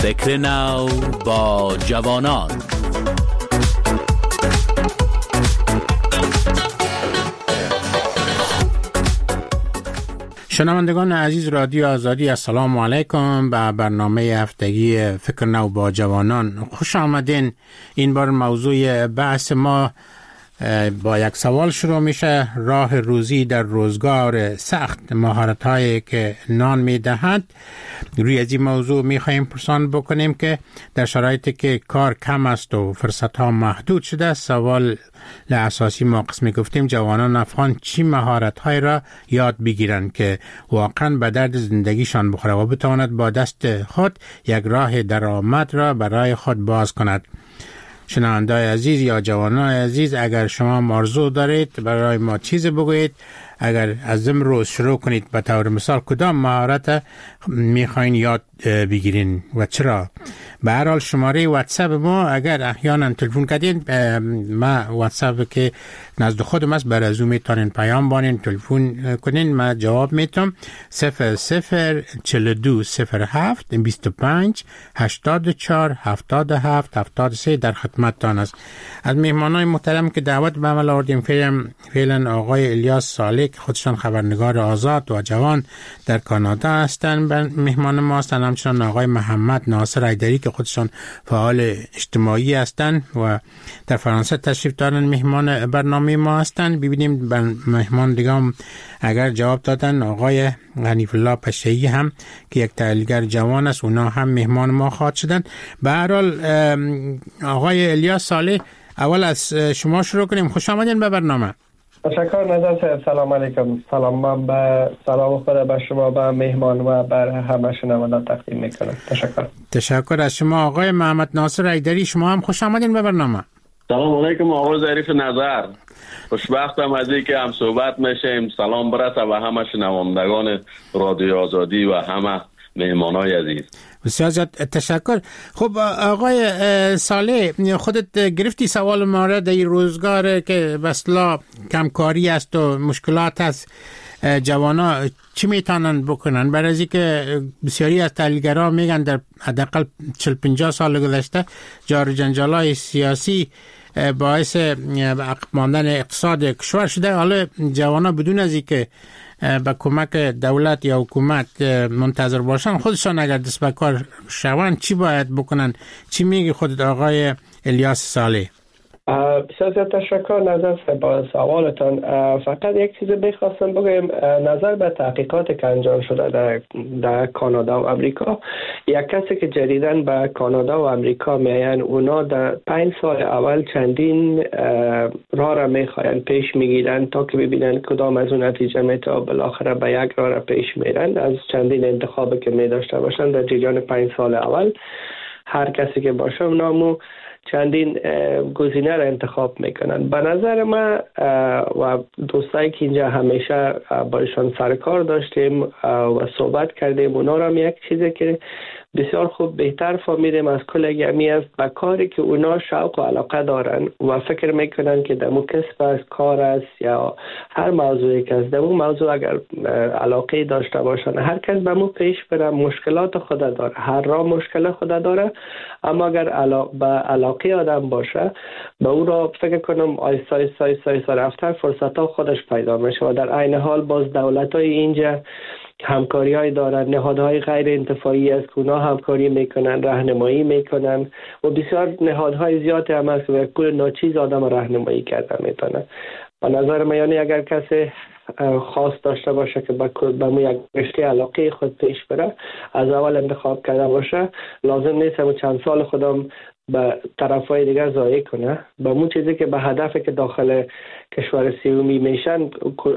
فکر نو با جوانان. شنوندگان عزیز رادیو آزادی، السلام علیکم به برنامه هفتگی فکر نو با جوانان. خوش آمدین. این بار موضوع بحث ما با یک سوال شروع میشه: راه روزی در روزگار سخت، مهارت هایی که نان میدهد. روی از این موضوع میخواهیم پرسان بکنیم که در شرایطی که کار کم است و فرصت ها محدود شده، سوال اساسی ما قسمی گفتیم جوانان افغان چی مهارت های را یاد بگیرند که واقعا به درد زندگیشان بخوره و بتواند با دست خود یک راه درآمد را برای خود باز کند. شنونده‌های عزیز یا جوانان عزیز، اگر شما آرزو دارید برای ما چیز بگویید، اگر از امروز شروع کنید به طور مثال کدام مهارت میخواین یاد بگیرین و چرا؟ به هر حال شماره واتساپ ما اگر احیانا تلفن کردین، ما واتساپ که نزد خودم است، بر از اون میتونین پیام بانین، تلفن کنین، ما جواب میتونم. 004207 25 84 77 73 در خدمتتان است. از مهمانای محترم که دعوت به عمل آوردیم فعلا آقای الیاس صالح که خودشان خبرنگار آزاد و جوان در کانادا هستند مهمان ما هستند، همچنان آقای محمد ناصر حیدری که خودشان فعال اجتماعی هستند و در فرانسه تشریف دارن مهمان برنامه ما هستند. ببینیم مهمان دیگه هم اگر جواب دادن. آقای حنیف الله پشه‌ای هم که یک تحلیلگر جوان است، اونا هم مهمان ما خواهد شدن. به هر حال آقای الیاس صالح، اول از شما شروع کنیم. خوش آمدین به برنامه. تشکر نظر صاحب. سلام علیکم. سلام به سلام خدا به شما، به مهمان و بر همه شنوندگان تقدیم میکنم. تشکر از شما. آقای محمد ناصر حیدری، شما هم خوش آمدین به برنامه. سلام علیکم آقای ظریف نظر. خوشبختم از اینکه هم صحبت میشیم. سلام برسه به همه شنوندگان رادیو آزادی و همه مهمانای عزیز. بسیار زیاد تشکر. خب آقای صالح، خودت گرفتی سوال مورد در روزگار که بسلا کمکاری است و مشکلات است، جوانا چی میتونن بکنن؟ برای از اینکه بسیاری از تحلیلگران میگن در حداقل 40-50 سال گذشته جار و جنجال‌های سیاسی باعث عقب ماندن اقتصاد کشور شده. حالا جوانا بدون از اینکه با کمک دولت یا حکومت منتظر باشن، خودشان اگر دست به کار شوند چی باید بکنن؟ چی میگی خودت آقای الیاس صالح؟ بسیار تشکر نظر با سوالتان. فقط یک چیز بخواستم بگم. نظر به تحقیقات که انجام شده در کانادا و امریکا، یک کسی که جدیداً به کانادا و امریکا میاین، اونا در 5 سال اول چندین راه را میخواین پیش میگیرن تا که ببینن کدام از اون نتیجه میتا بالاخره به یک راه را پیش میرن. از چندین انتخابی که میداشته باشن در جریان 5 سال اول، هر کسی که باشه نامو چندین گزینه را انتخاب میکنن. به نظر ما و دوستایی که اینجا همیشه باشون سرکار داشتیم و صحبت کردیم، اونا را یک چیزی که بسیار خوب بهتر فهمیدیم از کل همی است به کاری که اونا شوق و علاقه دارن و فکر میکنن که دمو کسب از کار است یا هر موضوعی که از دمو موضوع اگر علاقه داشته باشن، هر کس به مو پیش بره. مشکلات خود داره، هر راه مشکل خود داره، اما اگر به علاقه آدم باشه به او را فکر کنم آیستا رفتن فرصت ها خودش پیدا میشه. و در عین حال باز دولت های اینجا همکاری های دارن، نهادهای غیر انتفاعی است که اونا همکاری میکنن، راهنمایی میکنن و بسیار نهادهای زیادی هم هست که کل ناچیز آدم راهنمایی کرده میتونه. به نظر من یعنی اگر کسی خاص داشته باشه که به مو یک رشته علاقه خود پیش بره، از اول انتخاب کرده باشه، لازم نیست همون چند سال خودم به طرفای دیگر ضایع کنه. به مو چیزی که به هدفی که داخل کشور سیومی میشن،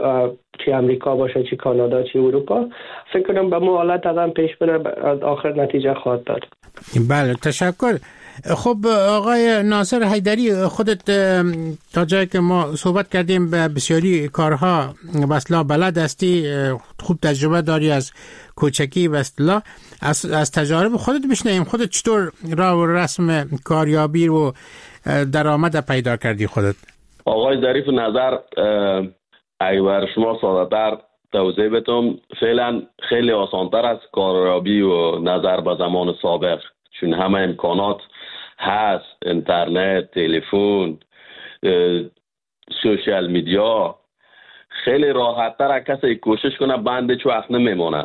چه امریکا باشه، چه کانادا، چه اروپا، فکر کنم به مو حالت آدم پیش بره، آخر نتیجه خواهد داد. بله، تشکر. خب آقای ناصر حیدری، خودت تا جایی که ما صحبت کردیم به بسیاری کارها بسلا بلد هستی، خوب تجربه داری از کوچکی بسلا. از تجارب خودت بشنویم، خودت چطور راه و رسم کاریابی و درآمد پیدا کردی خودت؟ آقای ظریف نظر، اگر شما ساده‌تر توضیح بدم، فعلا خیلی آسانتر است کاریابی و نظر به زمان سابق. چون همه امکانات هست، اینترنت، تلفن، سوشال میدیا، خیلی راحت تر کسی کوشش کنه بندش وقت نمیمونه.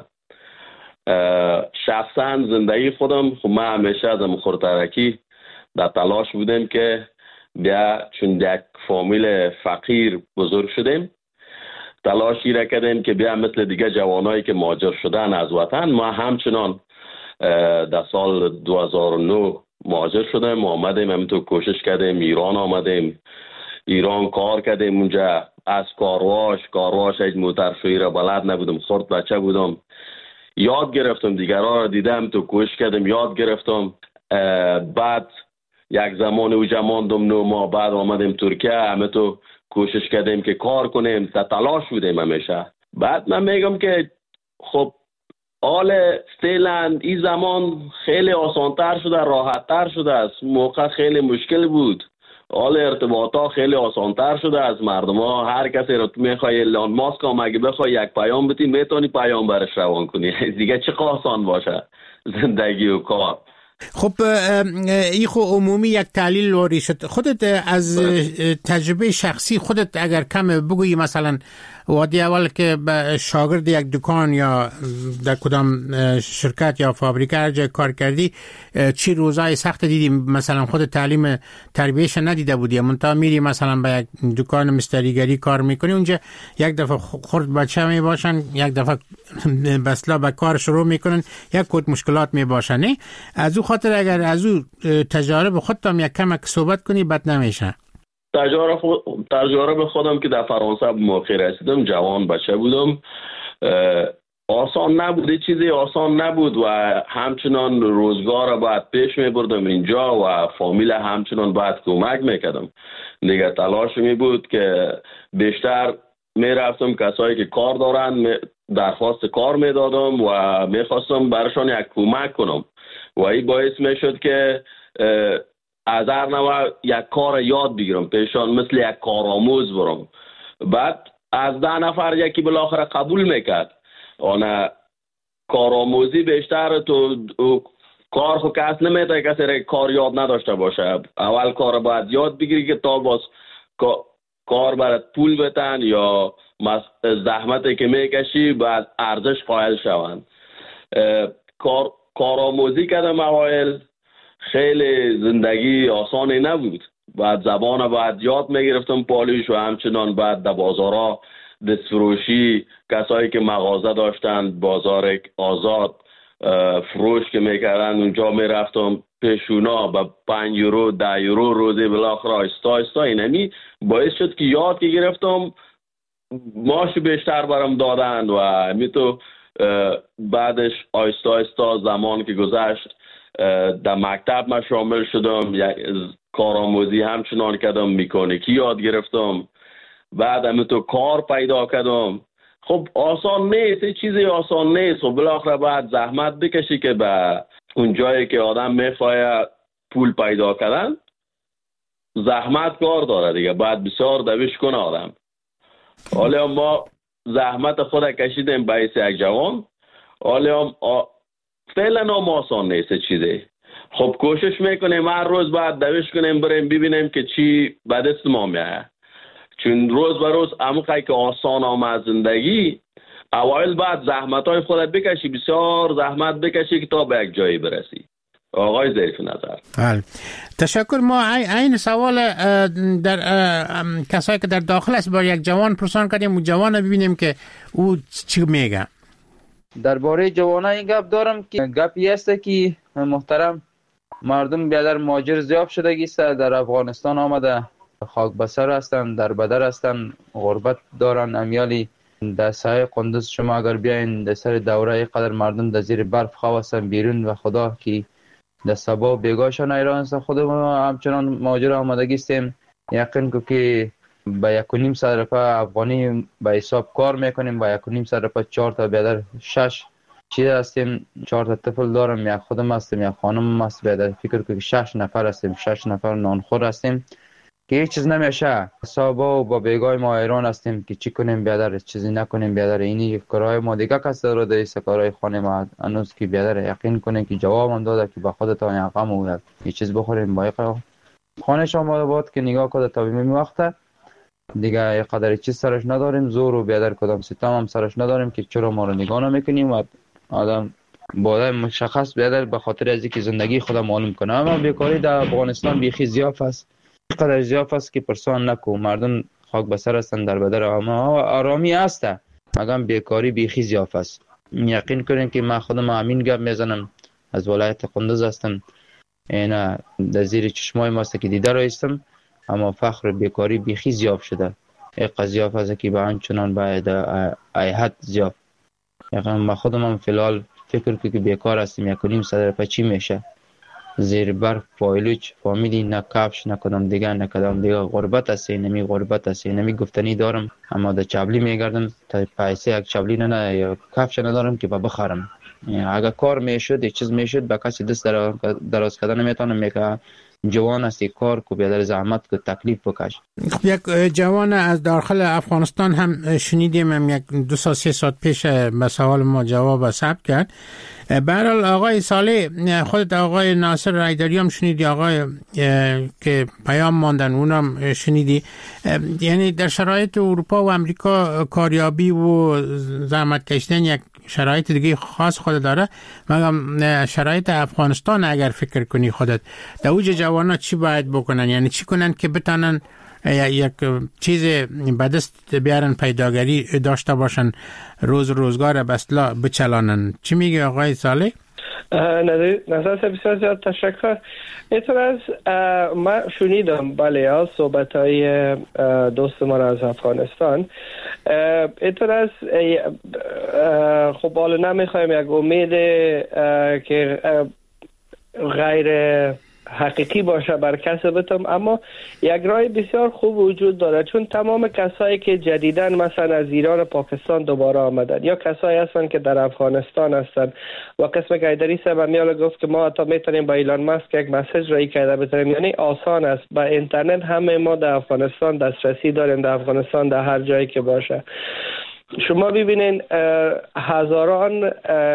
شخصا زندگی خودم من همیشه از مخورترکی در تلاش بودم که بیا، چون یک فامیل فقیر بزرگ شدیم، تلاشی را کردیم که بیا مثل دیگه جوانایی که مهاجر شدن از وطن، ما همچنان در سال 2009 مهاجر شدیم و آمدیم، همینطور کوشش کردیم ایران آمدیم، ایران کار کردیم اونجا، از کارواش هیچ موترشویی را بلد نبودم، خرد بچه بودم، یاد گرفتم، دیگران را دیدم تو کوشش کردم یاد گرفتم. بعد یک زمان اوجا ماندم 9 ماه، بعد آمدیم ترکیه، همه تو کوشش کردیم که کار کنیم، تا تلاش بودیم همیشه. بعد من میگم که خب حال فعلا این زمان خیلی آسانتر شده، راحتتر شده است، موقع خیلی مشکل بود، حال ارتباطات خیلی آسانتر شده از مردم ها. هر کسی رو میخوای ایلان ماسک هم اگه بخوای یک پیام بدی میتونی پیام برش روان کنی. دیگه چه آسان باشه زندگی و کار. خب این خو عمومی یک تحلیل واری شد. خودت از تجربه شخصی خودت اگر کم بگویی، مثلا وادی اول که شاگرد یک دکان یا در کدام شرکت یا فابریکه هر جای کار کردی، چی روزای سخت دیدی؟ مثلا خود تعلیم تربیهش ندیده بودی، منتها میری مثلا به یک دکان مستریگری کار میکنی، اونجا یک دفعه خرد بچه می باشن، یک دفعه بسلا به کار شروع میکنن، یک کد مشکلات می باشن. از او خاطر اگر از او تجارب خودت هم یک کم صحبت کنی بد نمیشه. تجارب خودم که در فرانسه موقع رسیدم، جوان بچه بودم، آسان نبود، چیزی آسان نبود و همچنان روزگار را باید پیش می بردم اینجا و فامیل همچنان باید کمک میکردم. دیگه تلاش می بود که بیشتر می رفتم کسایی که کار دارن درخواست کار می دادم و می خواستم برشان یک کمک کنم و این باعث می شد که از هر نوع یک کار یاد بگیرم پیشان، مثل یک کارآموز برم. بعد از 10 نفر یکی بالاخره قبول میکرد. آن کارآموزی بیشتر تو کار خو کس نمیده کسی کار یاد نداشته باشه. اول کار باید یاد بگیری که تا باز کار برات پول بتن یا زحمتی که میکشی بعد ارزش قائل شوند. کارآموزی کردم اوایل، خیلی زندگی آسانی نبود. بعد زبان باید یاد میگرفتم پالیش و همچنان بعد در بازارها دستفروشی، کسایی که مغازه داشتن بازار آزاد فروش که میکردن اونجا میرفتم پیشونا با 5 یورو 10 یورو روزی بالاخره آیستا اینمی باعث شد که یاد که گرفتم معاش بیشتر برام دادن و همیتو بعدش آیستا زمان که گذشت در مکتب ما شامل شدم، کارآموزی همچنان کردم، مکانیکی یاد گرفتم، بعد همینطور کار پیدا کردم. خب آسان نیست، چیزی آسان نیست و بالاخره باید زحمت بکشی که به اون جایی که آدم میخواه پول پیدا کردن زحمت کار داره دیگه، باید بسیار دوش کنه آدم. حالا ما زحمت خود کشیدیم باعث یک جوان، حالا فعلا هم آسان نیست چیزی. خب کوشش میکنیم هر روز باید دوش کنیم بریم ببینیم که چی به دست ما میایه، چون روز به روز امقی که آسان آمد زندگی، اوایل بعد زحمت های خودت بکشی، بسیار زحمت بکشی که تا به یک جایی برسی. آقای ظریف نظر. تشکر. ما این سوال در کسایی که در داخل است با یک جوان پرسان کردیم و جوان ببینیم که او چی میگه. درباره جوانان این گپ دارم که گپی است که محترم مردم بیادر مهاجر زیاد شدگی است، در افغانستان آمده خاک بسر هستن، در بدر هستن، غربت دارن. امیالی در سایه قندوز شما اگر بیاین در سر دوره قدر مردم در زیر برف خواه هستن بیرون و خدا که در سبا بیگاشان ایران هستن. خود ما همچنان مهاجر آمدگی استیم، یقین که با 1.5 صد افغانی به حساب کار میکنیم، با 1.5 صد 4 تا بیادر 6 چیز هستیم، 4 تا طفل دارم، یک خودم هستیم، یک خانم هست، بیادر فکر که 6 نفر هستیم، 6 نفر نانخور هستیم. که هیچ چیز نمیشه. صابا و با بیگای ما ایران هستیم که چی کنیم بیادر، چیزی نکنیم بیادر. اینی کارهای ما دیگه کس رو دیست کارهای خانه ما هنوز که بیادر یقین کنیم که جواب هم داده که با خودتان یا غم و یه چیز بخوریم با یقه خانه شما بود که نگاه کنه تا بیمی وقته دیگه. یه قدر چیز سرش نداریم، زور و بیادر کدام ستم هم سرش نداریم که چرا ما رو نگاه نمیکنیم و آدم باید مشخص بیادر به خاطر از اینکه زندگی خودم معلوم کنه. اما بیکاری در افغانستان بیخی زیاف است، قدر زیاف است که پرسان نکو. مردم خاک بسر هستن در بدر، اما آرامی هسته مگم بیکاری بیخی زیاف است. یقین کنین که من خودم همین گپ میزنم، از ولایت قندوز هستم، اینا در زیر چشمای ماست که دیده رایستم، اما فخر بیکاری بیخی زیاف شده. این قضیه است که به همچنان باید حد زیاف. یقین من خودم هم فیلال فکر که بیکار هستیم، 1.5 صدر پچی میشه زیر برف پایلوچ فامیلی، نه کفش نه کدام دیگه نه کدام دیگه. غربت است، نمی غربت است، نمی گفتنی دارم اما در چبلی میگردم تا پیسه یک چبلی نه یا کفش ندارم که بخرم. اگر کار میشد یک چیز میشد به کسی دست دراز کردن نمیتونم، میگه جوان هستی کار کو بیادر زحمت کو تکلیف بکش. یک جوان از داخل افغانستان هم شنیدیم، هم یک 2 ساعت 3 ساعت پیش به سوال ما جواب ثبت کرد. به هر حال آقای صالح، خودت آقای ناصر رایداری هم شنیدی، آقای که پیام ماندن اونم شنیدی. یعنی در شرایط اروپا و امریکا کاریابی و زحمت کشیدن یک شرایط دیگه خاص خود داره، مگم شرایط افغانستان اگر فکر کنی خودت در اوج جوانا چی باید بکنن؟ یعنی چی کنن که بتانن یک چیز به دست بیارن، پیداگری داشته باشن، روزگار بسلا بچلانن؟ چی میگه آقای صالح؟ نظر بسیار زیاد تشکر. اینطور از من شنیدم بله صحبت های دوست ما از افغانستان. اینطور از خب حالا نمیخوایم یک امید که غیر حقیقی باشه بر کس بتم، اما یک راه بسیار خوب وجود داره، چون تمام کسایی که جدیدن مثلا از ایران و پاکستان دوباره آمدن یا کسایی هستن که در افغانستان هستن و قسم که ایدری صاحب میاله گفت که ما حتی میتونیم با ایلان ماسک یک مسیج رای کرده بذاریم، یعنی آسان است. با اینترنت همه ما در افغانستان دسترسی داریم، در افغانستان در هر جایی که باشه. شما ببینین هزاران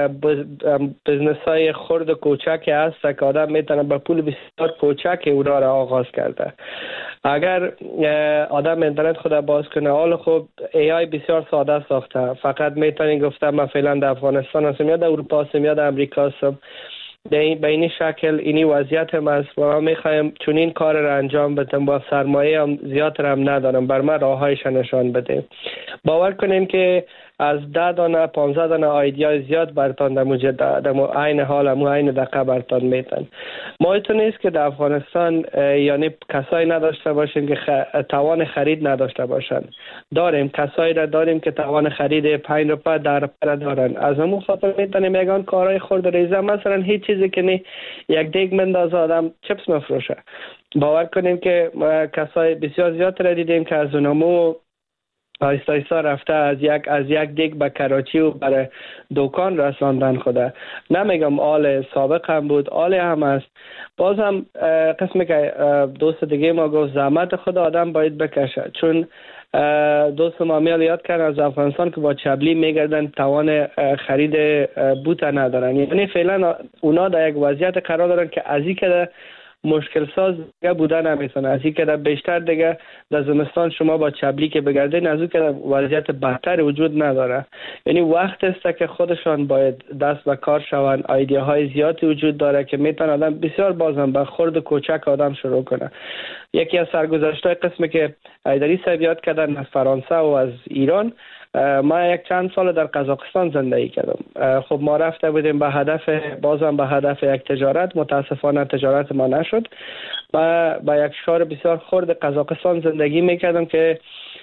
بزنس های خرد و کوچک هست که آدم میتونه با پول بسیار کوچک اونا را آغاز کرده. اگر آدم اینترنت خود باز کنه، حال خوب AI بسیار ساده ساخته، فقط میتونین گفته من فعلا در افغانستان هستم یا در اروپا هستم یا در امریکا هستم، به این شکل اینی وضعیت هم است و ما میخوایم چون این کار را انجام بدم با سرمایه هم زیاد هم ندارم، بر من راههایش نشان بده. باور کنین که از 10 دانه 15 دانه آیدیا زیاد برتان در عین حال عین دقیقه برتان میتن. مایتون نیست که در افغانستان یعنی کسایی نداشته باشیم که توان خرید نداشته باشن. داریم کسایی را داریم که توان خرید 5 روپیه 10 روپیه دارن. از همون خاطر میتونیم یگان کارهای خرد ریزه، مثلا هیچ چیزی که نه یک دیگ مندازه آدم چپس مفروشه. باور کنیم که کسای بسیار زیاد را دیدیم که از اونمو آیستا آیستا رفته از یک دیگ به کراچی و برای دکان رساندن خوده. نمیگم آل سابق هم بود، آل هم است. باز هم قسمی که دوست دیگه ما گفت زحمت خود آدم باید بکشه، چون دوست ما میال یاد کرد از افغانستان که با چبلی میگردن توان خرید بوت ندارن، یعنی فعلا اونا در یک وضعیت قرار دارن که از این که مشکل ساز دیگه بودن نمیتونه، از این که بیشتر دیگه در زمستان شما با چبلی که بگردین از اون که وضعیت بهتر وجود نداره. یعنی وقت است که خودشان باید دست به کار شون. ایدیاهای زیادی وجود داره که میتونه آدم بسیار بازم به خرد کوچک آدم شروع کنه. یکی از سرگذشت‌های قسمی که ایدری صاحب یاد کردن از فرانسه و از ایران، ما یک چند سال در قزاقستان زندگی کردم. خب ما رفته بودیم به هدف یک تجارت، متاسفانه تجارت ما نشد. با یک شهر بسیار خرد قزاقستان زندگی میکردم که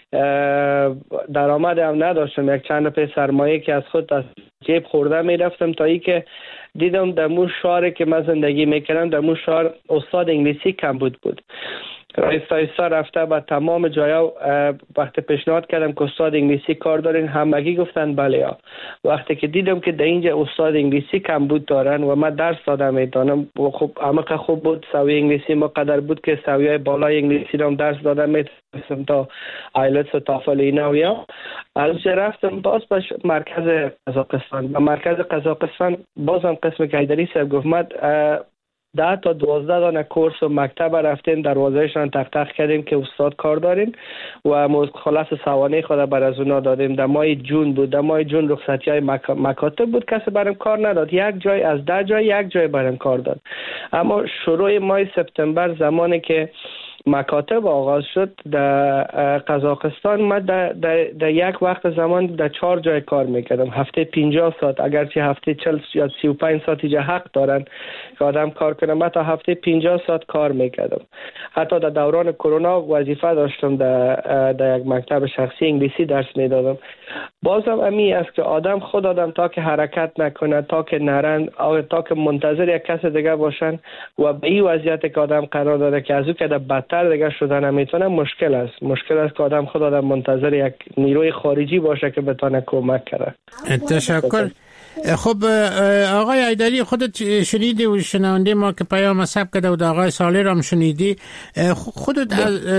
درآمد هم نداشتم، یک چند روپیه سرمایه که از خود از جیب خورده میرفتم تا ای که دیدم در مون شهر که من زندگی میکردم در مون شهر استاد انگلیسی کم بود. رایستا رفته به تمام جایا. وقتی پیشنهاد کردم که استاد انگلیسی کار دارین، همگی گفتن بله ها. وقتی که دیدم که در اینجا استاد انگلیسی کمبود دارن و من درس دادم میتونم و خب عمق خوب بود، سوی انگلیسی ما قدر بود که سویای بالای انگلیسی رو درس دادم میتونم تا آیلتس و تافل اینا و یا از رفتم باز به مرکز قزاقستان. به مرکز قزاقستان بازم قسم کیدری صاحب گفت 10 تا 12 دانه کورس و مکتب رفتیم، دروازهشان تق تق کردیم که استاد کار دارین و خلاص سوانه خود بر از اونا دادیم. در ماه جون بود، در ماه جون رخصتی های مکاتب بود، کسی برام کار نداد. یک جای از 10 جای یک جای برام کار داد. اما شروع ماه سپتامبر زمانی که مکاتب آغاز شد در قزاقستان، من در یک وقت زمان در 4 جای کار میکردم، هفته 50 ساعت، اگرچه هفته 40 یا 35 ساعت اینجا حق دارن که آدم کار کنه، من تا هفته 50 ساعت کار میکردم. حتی در دوران کرونا وظیفه داشتم در یک مکتب شخصی انگلیسی درس میدادم. بازم امی است که خود آدم تا که حرکت نکنه، تا که نرن، تا که منتظر یک کس دیگه باشن و به این وضعیت که آدم قرار داره که از او که بدتر دیگه شدن نمیتونه، مشکل است که آدم منتظر یک نیروی خارجی باشه که بتونه کمک کنه. تشکر. خب آقای ایدری، خودت شنیدی و شنونده ما که پیام ثبت کرده و آقای صالح هم شنیدی، خودت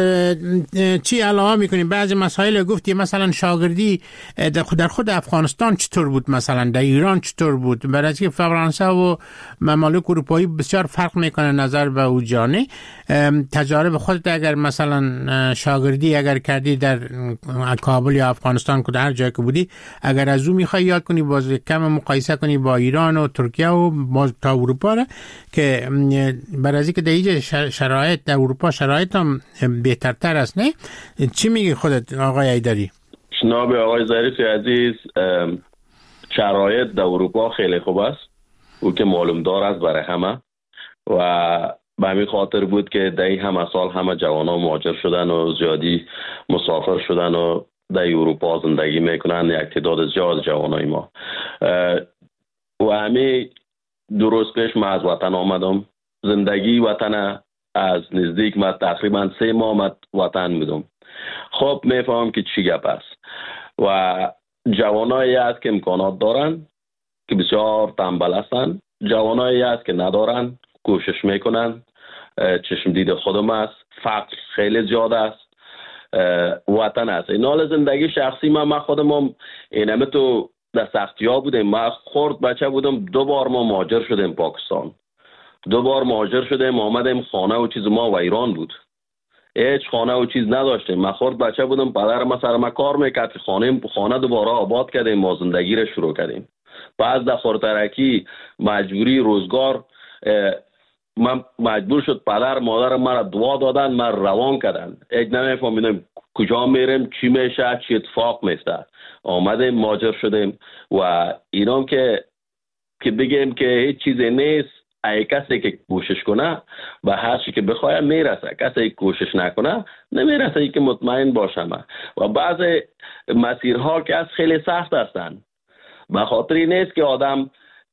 چی علاوه میکنی؟ بعضی مسائل گفتی، مثلا شاگردی در خود افغانستان چطور بود، مثلا در ایران چطور بود؟ برای اینکه فرانسه و ممالک اروپایی بسیار فرق میکنه نظر به او جانه. تجارب خودت اگر مثلا شاگردی اگر کردی در کابل یا افغانستان که هر جای که بودی، اگر از او میخوای یاد کنی، باز کم مقایسه کنی با ایران و ترکیه و تا اروپا را، که برای اینکه در اینجا شرایط در اروپا شرایط هم بهترتر است، نه؟ چی میگی خودت آقای ایدری؟ جناب آقای ظریف عزیز، شرایط در اروپا خیلی خوب است، او که معلوم دار است برای همه، و به همین خاطر بود که در این همه سال همه جوانان مهاجر شدن و زیادی مسافر شدن و در اروپا زندگی میکنن، یک تعداد زیاد جوانای ما. و همین 2 روز پیش من از وطن آمدم. زندگی وطن از نزدیک من تقریبا 3 ماه وطن بودم. خب میفهمم که چی گپ است و جوانایی هست که امکانات دارن که بسیار تنبل هستن، جوانایی هست که ندارن، کوشش میکنن. چشم دید خودم است، فقر خیلی زیاد است، وطن است. این حال زندگی شخصی من خودم اینمه تو در سختی ها بودم. من خورد بچه بودم، 2 بار ما مهاجر شدیم پاکستان، 2 بار مهاجر شدیم آمدیم، خانه و چیز ما و ایران بود، هیچ خانه و چیز نداشتیم. من خورد بچه بودم، پدرم سر ما کار میکرد که خانه دوباره آباد کردیم، ما زندگی رو شروع کردیم. بعد در خورترکی مجبوری روزگار من مجبور شد پدر مادر مرا دعا دادن، من روان کردن. یک نمیفهمیدم کجا میرم، چی میشه، چی اتفاق میفته. آمدیم مهاجر شدیم و اینام که بگیم که هیچ چیزی نیست. ای کسی که کوشش کنه به هر چی که بخواد میرسه، کسی که کوشش نکنه نمیرسه، که مطمئن باشم. و بعض مسیرها که از خیلی سخت هستند، به خاطر این نیست که آدم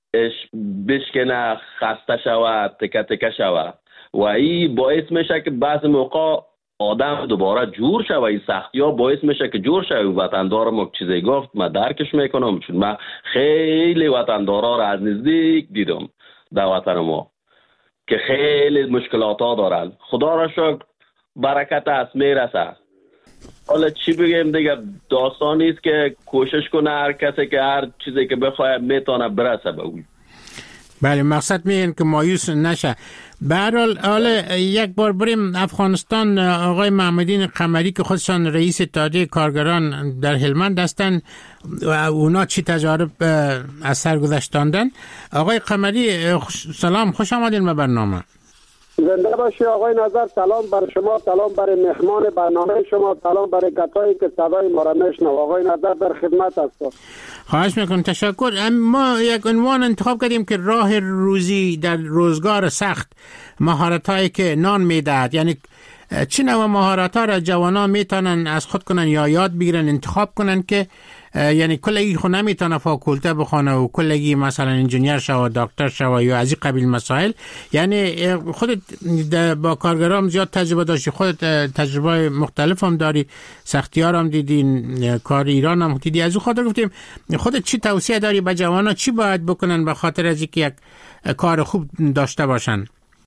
بشکنه، خسته شود، تکه تکه شود و این باعث میشه که بعض موقع آدم دوباره جور شود. این سختی ها باعث میشه که جور شود. وطندارم چیزی گفت من درکش میکنم، چون من خیلی وطندارا را از نزدیک دیدم در وطن ما که خیلی مشکلات ها دارن. خدا را شکر برکت است، میرسه. حالا چی بگیم دیگه، داستان نیست که کوشش کنه هر کسی که هر چیزی که بخواد میتونه برسه به اون. بله، مقصد میگن که مایوس نشه. به هر حال یک بار بریم افغانستان. آقای محمدین قمری که خودشان رئیس اتحادیه کارگران در هلمند هستند و اونا چی تجارب از سر گذشتاندن. آقای قمری سلام، خوش آمدین به برنامه. زنده باشی آقای نظر. سلام بر شما، سلام برای مهمان برنامه شما، سلام برای کسایی که صدای ما را میشنوند. آقای نظر در خدمت هستم. خواهش میکنم. تشکر. ما یک عنوان انتخاب کردیم که راه روزی در روزگار سخت، مهارت هایی که نان میدهد. یعنی چه نوع مهارت ها را جوانان میتونن از خود کنن یا یاد بگیرن، انتخاب کنن که یعنی کلگی خو نمیتونه فاکولته بخونه و کلگی مثلا انجینیر شو، دکتر شو یا از این قبیل مسائل. یعنی خودت با کارگرام زیاد تجربه داشتی، خودت تجربه مختلف هم داری، سختیار هم دیدین، کار ایران هم دیدی. از اون خاطر گفتیم خودت چی توصیه داری به جوانا چی باید بکنن به خاطر از اینکه یک کار خوب داشته باشن؟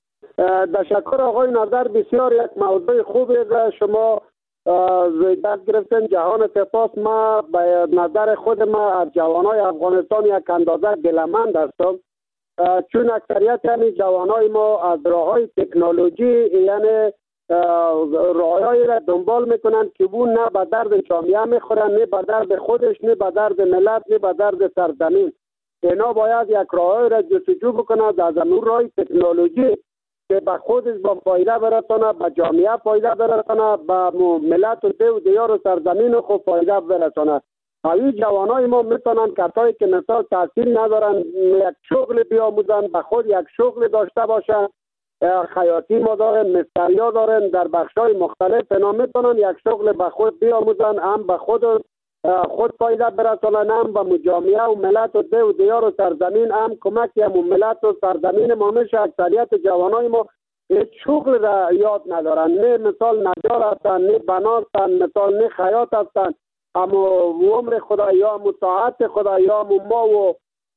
تشکر آقای نظر، بسیار یک موضوع خوبی است. شما دست گرفتن جهان سپاس. ما به نظر خود ما از جوانای افغانستان یک اندازه دلمند هستم، چون اکثریت همین جوانای ما از راههای تکنولوژی یعنی راههایی را دنبال میکنن که اون نه به درد جامعه میخورن، نه به درد خودش، نه به درد ملت، نه به درد سرزمین. اینا باید یک راههایی را جستجو بکنند از اون راه تکنولوژی که به خودش با فایده برسانه، به جامعه فایده برسانه، به ملت و ده و دیار و سرزمین خود فایده برسانه. این جوانای ما میتونن کسایی که مثال تحصیل ندارن یک شغل بیاموزن، به خود یک شغل داشته باشن. خیاطی ما دارن، مستریا دارن، در بخشای مختلف اینا میتونن یک شغل به خود بیاموزن، هم به خود فایده برسانن، هم به جامعه و ملت و ده و دیار و سرزمین هم کمک هم ملت و سرزمین ما میشه. اکثریت جوانای ما هیچ شغل را یاد ندارن، نه مثال نجار هستن، نه بنا هستن، مثال نه خیاط هستن، اما عمر خدا یا مطاعت خدا یا ما و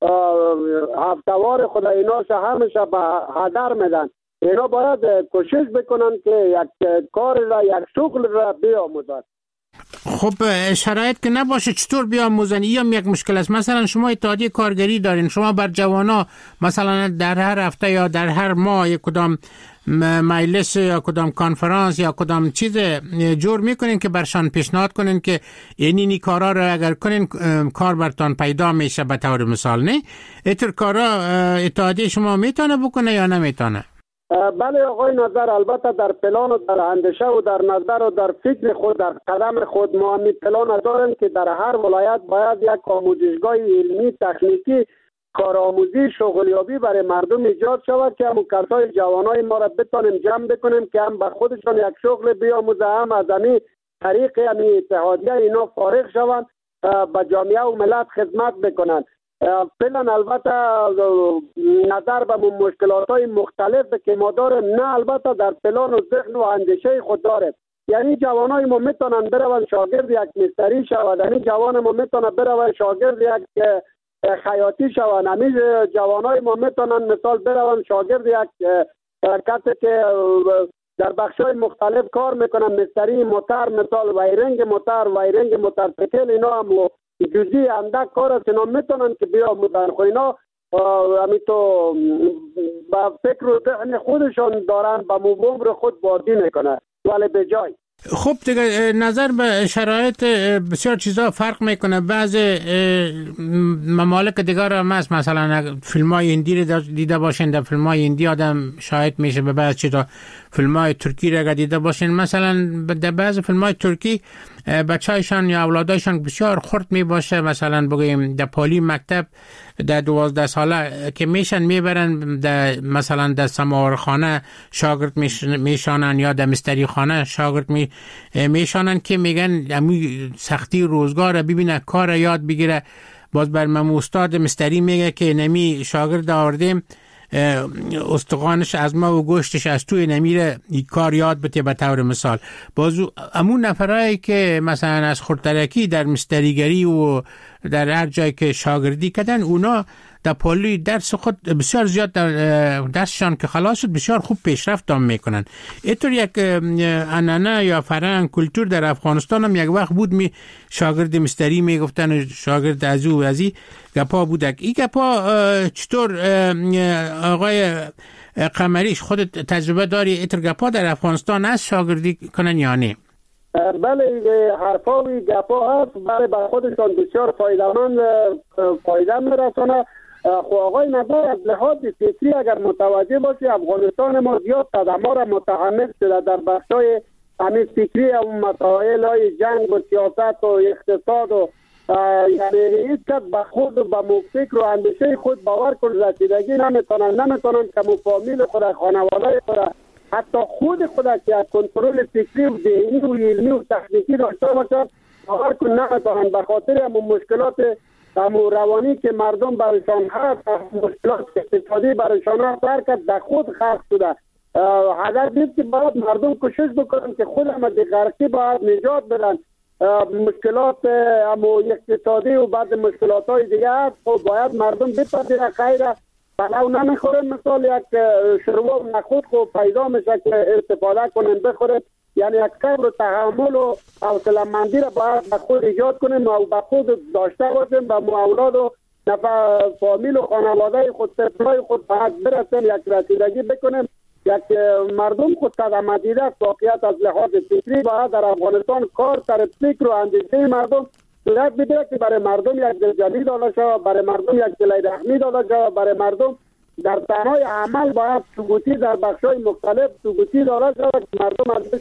هفتوار خدا اینا همیشه به هدر میدن. اینا باید کوشش بکنن که یک کار را، یک شغل را بیاموزن. خب شرایط که نباشه چطور بیاموزن؟ یا یک مشکل است. مثلا شما اتحادیه کارگری دارین، شما بر جوانا مثلا در هر هفته یا در هر ماه یک کدام مجلس یا کدام کنفرانس یا کدام چیز جور میکنین که برشان پیشنهاد کنین که اینی کارا رو اگر کنین کار برتان پیدا میشه به طور مثال. نه اینطور کارا اتحادیه شما میتونه بکنه یا نمیتونه؟ بله آقای نظر، البته در پلان و در اندیشه و در نظر و در فکر خود، در قدم خود ما می پلان داریم که در هر ولایت باید یک آموزشگاه علمی تکنیکی کارآموزی شغلیابی برای مردم ایجاد شود که هم کسای جوانای ما را بتانیم جمع بکنیم که هم به خودشان یک شغل بیاموزه، هم از همین طریق همین اتحادیه اینا فارغ شوند به جامعه و ملت خدمت بکنند. فعلا البته نظر به مشکلات های مختلف که ما داریم، نه البته در پلان و ذهن و اندیشه خود داریم. یعنی جوانای ما میتونن بروند شاگرد یک مستری شوند، یعنی جوان ما میتونن بروند شاگرد یک خیاطی شوند، همین جوانای ما میتونن مثال بروند شاگرد یک کسی که در بخشای مختلف کار میکنن، مستری موتر، مثال وایرنگ موتر، وایرنگ موتورسیکل، اینا هم جزئی اندک کار است اینا میتونن که بیاموزن. خو اینا همین تو با فکر و ذهن خودشان دارن، با عمر خود بازی میکنن ولی به جای. خب دیگه نظر به شرایط بسیار چیزا فرق میکنه. بعض ممالک دیگر هم هست، مثلا فیلم های هندی رو دیده باشین، در فیلم های هندی آدم شاهد میشه به بعض چیزا. فیلم های ترکی رو دیده باشین، مثلا در بعض فیلم های ترکی بچه‌هایشان یا اولادایشان بسیار خرد می باشه، مثلا بگیم در پالی مکتب در 12 ساله که میشن میبرن در مثلا در سماورخانه شاگرد میشانن یا در مستری خانه شاگرد میشانن که میگن امی سختی روزگار ببینه کار یاد بگیره. باز بر من استاد مستری میگه که نمی شاگرد آوردیم استخوانش از ما و گوشتش از توی نمیره کار یاد بده به طور مثال. بازو امون نفرایی که مثلا از خردترکی در مستریگری و در هر جایی که شاگردی کردن، اونا در پالی درس خود بسیار زیاد درسشان که خلاص شد بسیار خوب پیشرفت هم میکنن. اینطور یک عنعنه یا فرهنگ کلتور در افغانستان هم یک وقت بود شاگرد مستری میگفتن و شاگرد از او ازی گپا بودک. این گپا چطور آقای قمریش خودت تجربه داری اینطور گپا در افغانستان هست شاگردی کنن یا نه؟ بله حرفا و گپا هست، بله به خودشان بسیار فایده میرسانه. خو آقای نظر از لحاظ فکری اگر متوجه باشی افغانستان ما زیاد قدم‌ها را متحمل شده در بخشای همین فکری و مسائل های جنگ و سیاست و اقتصاد و یعنی هیچ کس به خود و به فکر و اندیشه خود باور کن رسیدگی نمیتونن که فامیل خود، خانواده خود، حتی خود که کنترل فکری و ذهنی و علمی و تکنیکی داشته باشد باور کن نمیتونن به خاطر همون مشکلات همون روانی که مردم برشان هست، مشکلات اقتصادی برشان هست، هر کس در خود خرق شده. هدف نیست که باید مردم کوشش بکنن که خود هم از غرقی باید نجات بدن. مشکلات همون اقتصادی و بعد مشکلات های دیگه هست، خب باید مردم بپذیرن خیره بلاو نمیخوره. مثال یک شروع و نخود خب پیدا میشه که استفاده کنن بخوره. یعنی یک صبر و تحمل و حوصله‌مندی را باید به خود ایجاد کنیم و به خود داشته باشیم و اولاد و فامیل و خانواده خود طفلای خود باید برسیم، یک رسیدگی بکنیم. یک مردم خود قدم دیده واقعیت از لحاظ فکری باید در افغانستان کار سر فکر و اندیشه مردم صورت بگیره که برای مردم یک دلجویی داده شود، برای مردم یک دل رحمی داده شود، برای مردم در تنهای عمل باید ثبوتی در بخش‌های مختلف ثبوتی داده شود که مردم ازش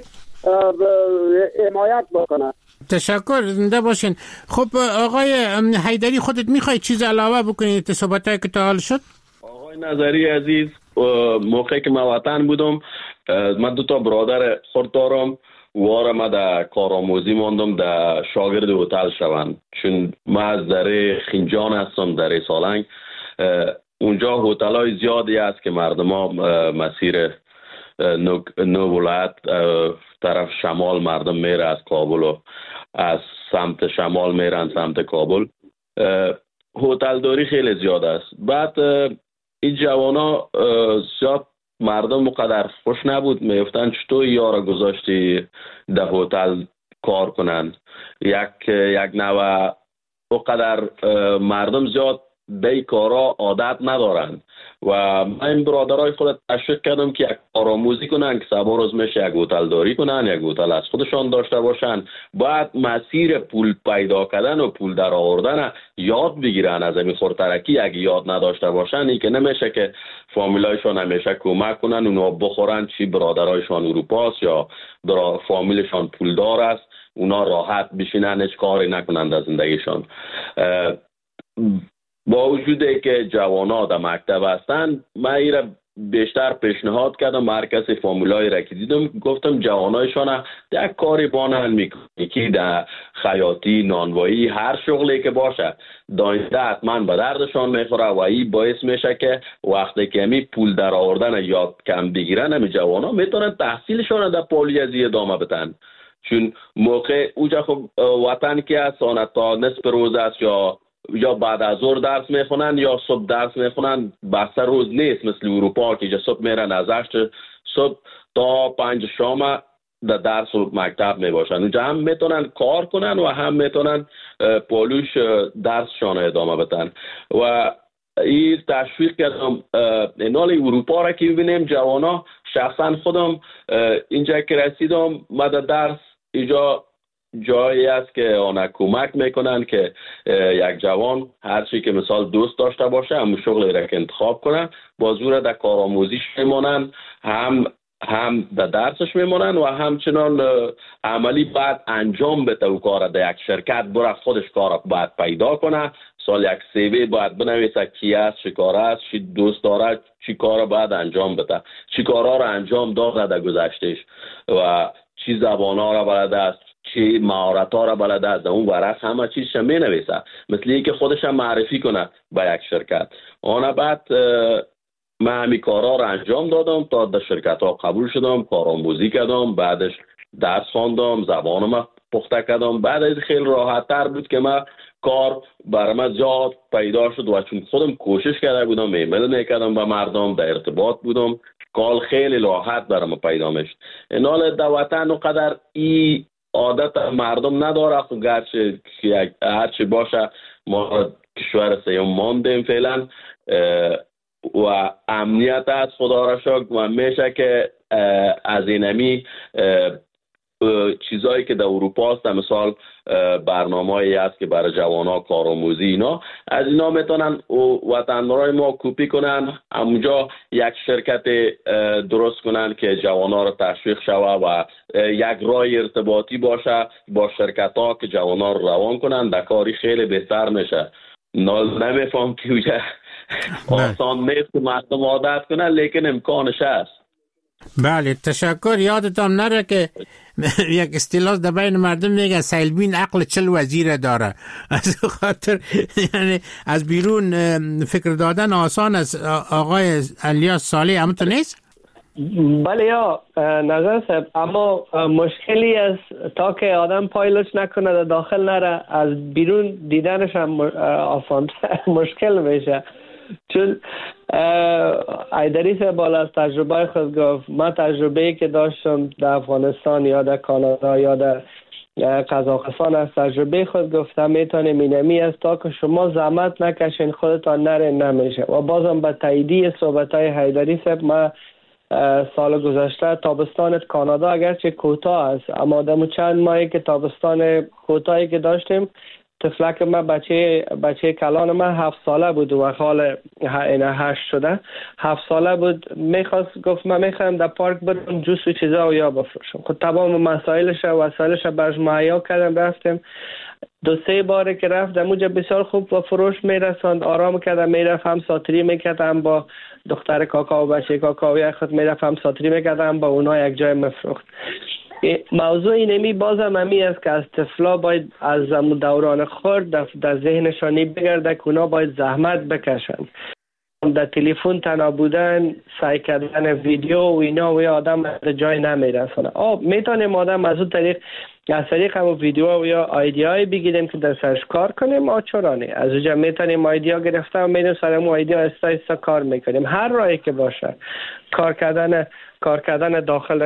حمایت بکنند. تشکر، زنده باشین. خب آقای حیدری خودت میخوای چیز علاوه بکنید تا صحبتایی که تا حال شد؟ آقای نظری عزیز، موقعی که من وطن بودم من 2 برادر خرد دارم واره ما در کارآموزی ماندم در شاگرد هتل شوند، چون من از دره خینجان هستم، دره سالنگ. اونجا هتل های زیادی است که مردم ها مسیر نو ولایت طرف شمال مردم میره از کابل و از سمت شمال میرن سمت کابل. هتل داری خیلی زیاد است. بعد این جوانا زیاد مردم مقدر خوش نبود، میفتن چطور یارا گذاشتی در هتل کار کنن. یک نوع مقدر مردم زیاد به کارا عادت ندارن و من برادرای خودت تشویق کردم که یک کارآموزی کنن که سبا روز میشه یک هتل داری کنن، یک هتل از خودشان داشته باشن. باید مسیر پول پیدا کردن و پول در آوردن یاد بگیرن. از همین خورترکی اگه یاد نداشته باشن این که نمیشه که فامیلایشان همیشه کمک کنن اونا بخورن، چی برادرایشان اروپاست یا فامیلشان پولدار است اونا راحت بشینن هیچ کاری نکنن در زندگیشان. با وجودی که جوانا در مکتب هستن، من ایره بیشتر پیشنهاد کردم هر کسی فامیلای را که دیدم گفتم جوانایشان یک کاری بانن میکنی در خیاطی، نانوایی، هر شغلی که باشه داینده حتما به دردشان میخوره و این باعث میشه که وقتی که همی پول در آوردن یاد کم بگیرن همی جوانا میتونن تحصیلشان در پالیزی ادامه بدن. چون موقع اوجا خب وطن که است تا نصف روز است یا بعد از ظهر درس میخونن یا صبح درس میخونن، بسته روز نیست مثل اروپا که صبح میرن از 8 صبح تا 5 شام در درس و مکتب میباشن. اونجا هم میتونن کار کنن و هم میتونن پولوش درسشان ادامه بدن. و این تشویق کردم اینال اروپا را که ببینیم جوانا. شخصا خودم اینجا که رسیدم من در درس اینجا جایی است که آنها کمک میکنن که یک جوان هر چی که مثال دوست داشته باشه همون شغلی را که انتخاب کنن با زور در کارآموزیش میمونن، هم در درسش میمونن و همچنان عملی بعد انجام بده و کار در یک شرکت بره خودش کار باید پیدا کنه. سال یک سیوی باید بنویسه کی است، چی کار است، چی دوست داره، چی کار باید انجام بده، چی کارا را انجام داده در گذشتهش و چی زبانا را بلد است، چی مهارت ها را بلد است. اون ورق همه چیزش می نویسه مثل این که خودش هم معرفی کنه به یک شرکت. آن بعد من همی کارا را انجام دادم تا در شرکت ها قبول شدم، کارآموزی کردم، بعدش درس خواندم، زبانم پخته کردم. بعد از خیلی راحت تر بود که من کار برای من زیاد پیدا شد و چون خودم کوشش کرده بودم، ایمیل میکردم به مردم، در ارتباط بودم، کار خیلی راحت برای من پیدا میشد. اینال در وطن اونقدر این عادت مردم نداره، خب گرچه هرچی باشه ما کشور سیوم ماندیم فعلا و امنیت از خدا را شکر و میشه که از اینمی چیزایی که در اروپا هست مثال برنامه‌ای هست که برای جوان‌ها کارآموزی اینا از اینا میتونن وطن‌های ما کپی کنن، همونجا یک شرکت درست کنن که جوان‌ها رو تشویق شوه و یک راه ارتباطی باشه با شرکت‌ها که جوان‌ها رو روان کنن. در کاری خیلی بهتر میشه. نمیفهم که آسان نیست که مردم عادت کنن لیکن امکانش هست. بله تشکر. یادتان نره که یک اصطلاح در بین مردم میگن سیلبین عقل 40 وزیر داره. از خاطر یعنی از بیرون فکر دادن آسان است. آقای الیاس صالح همونطور نیست؟ بله یا نظر صاحب، اما مشکلی است تا که آدم پایلوچ نکنه در داخل نره، از بیرون دیدنش هم آسان مشکل میشه. چون ایدری صاحب بالا از تجربه خود گفت، من تجربه‌ای که داشتم در افغانستان یا در کانادا یا در قزاقستان از تجربه خود گفتم میتونم اینمی است تا که شما زحمت نکشین خودتان نرین نمیشه. و بازم به تاییدیه صحبت‌های حیدری صاحب، من سال گذشته تابستان کانادا اگرچه کوتاه است اما دمو چند ماهی که تابستان کوتاهی که داشتیم، طفلک من بچه کلان من 7 ساله بود و حال 8 شده، 7 ساله بود، میخواست گفت من میخوایم در پارک برم جوس و چیزا و یا بفروشم. خود تمام مسائلش و وسایلش برش مهیا کردم، رفتیم 2-3 باره که رفتم اونجا بسیار خوب و فروش میرساند، آرام کردم، میرفت هم ساتری میکردم با دختر کاکا و بچه کاکاوی خود، میرفت هم ساتری میکردم با اونا یک جای مفروخت. موضوع اینمی بازم همی است که از طفلا باید از دوران خورد در ذهنشانی بگرده که اونا باید زحمت بکشند. در تلفن تنها بودن، سعی کردن ویدیو و اینا و آدم در جای نمیرسونه. میتونیم آدم از اون طریق از طریق هم ویدیو یا ایدیای بگیریم که در سرش کار کنیم. چرا نه؟ از اونجا میتونیم ایدیا گرفته و میریم سر اون ایدیا استا کار میکنیم. هر راهی که باشه، کار کردن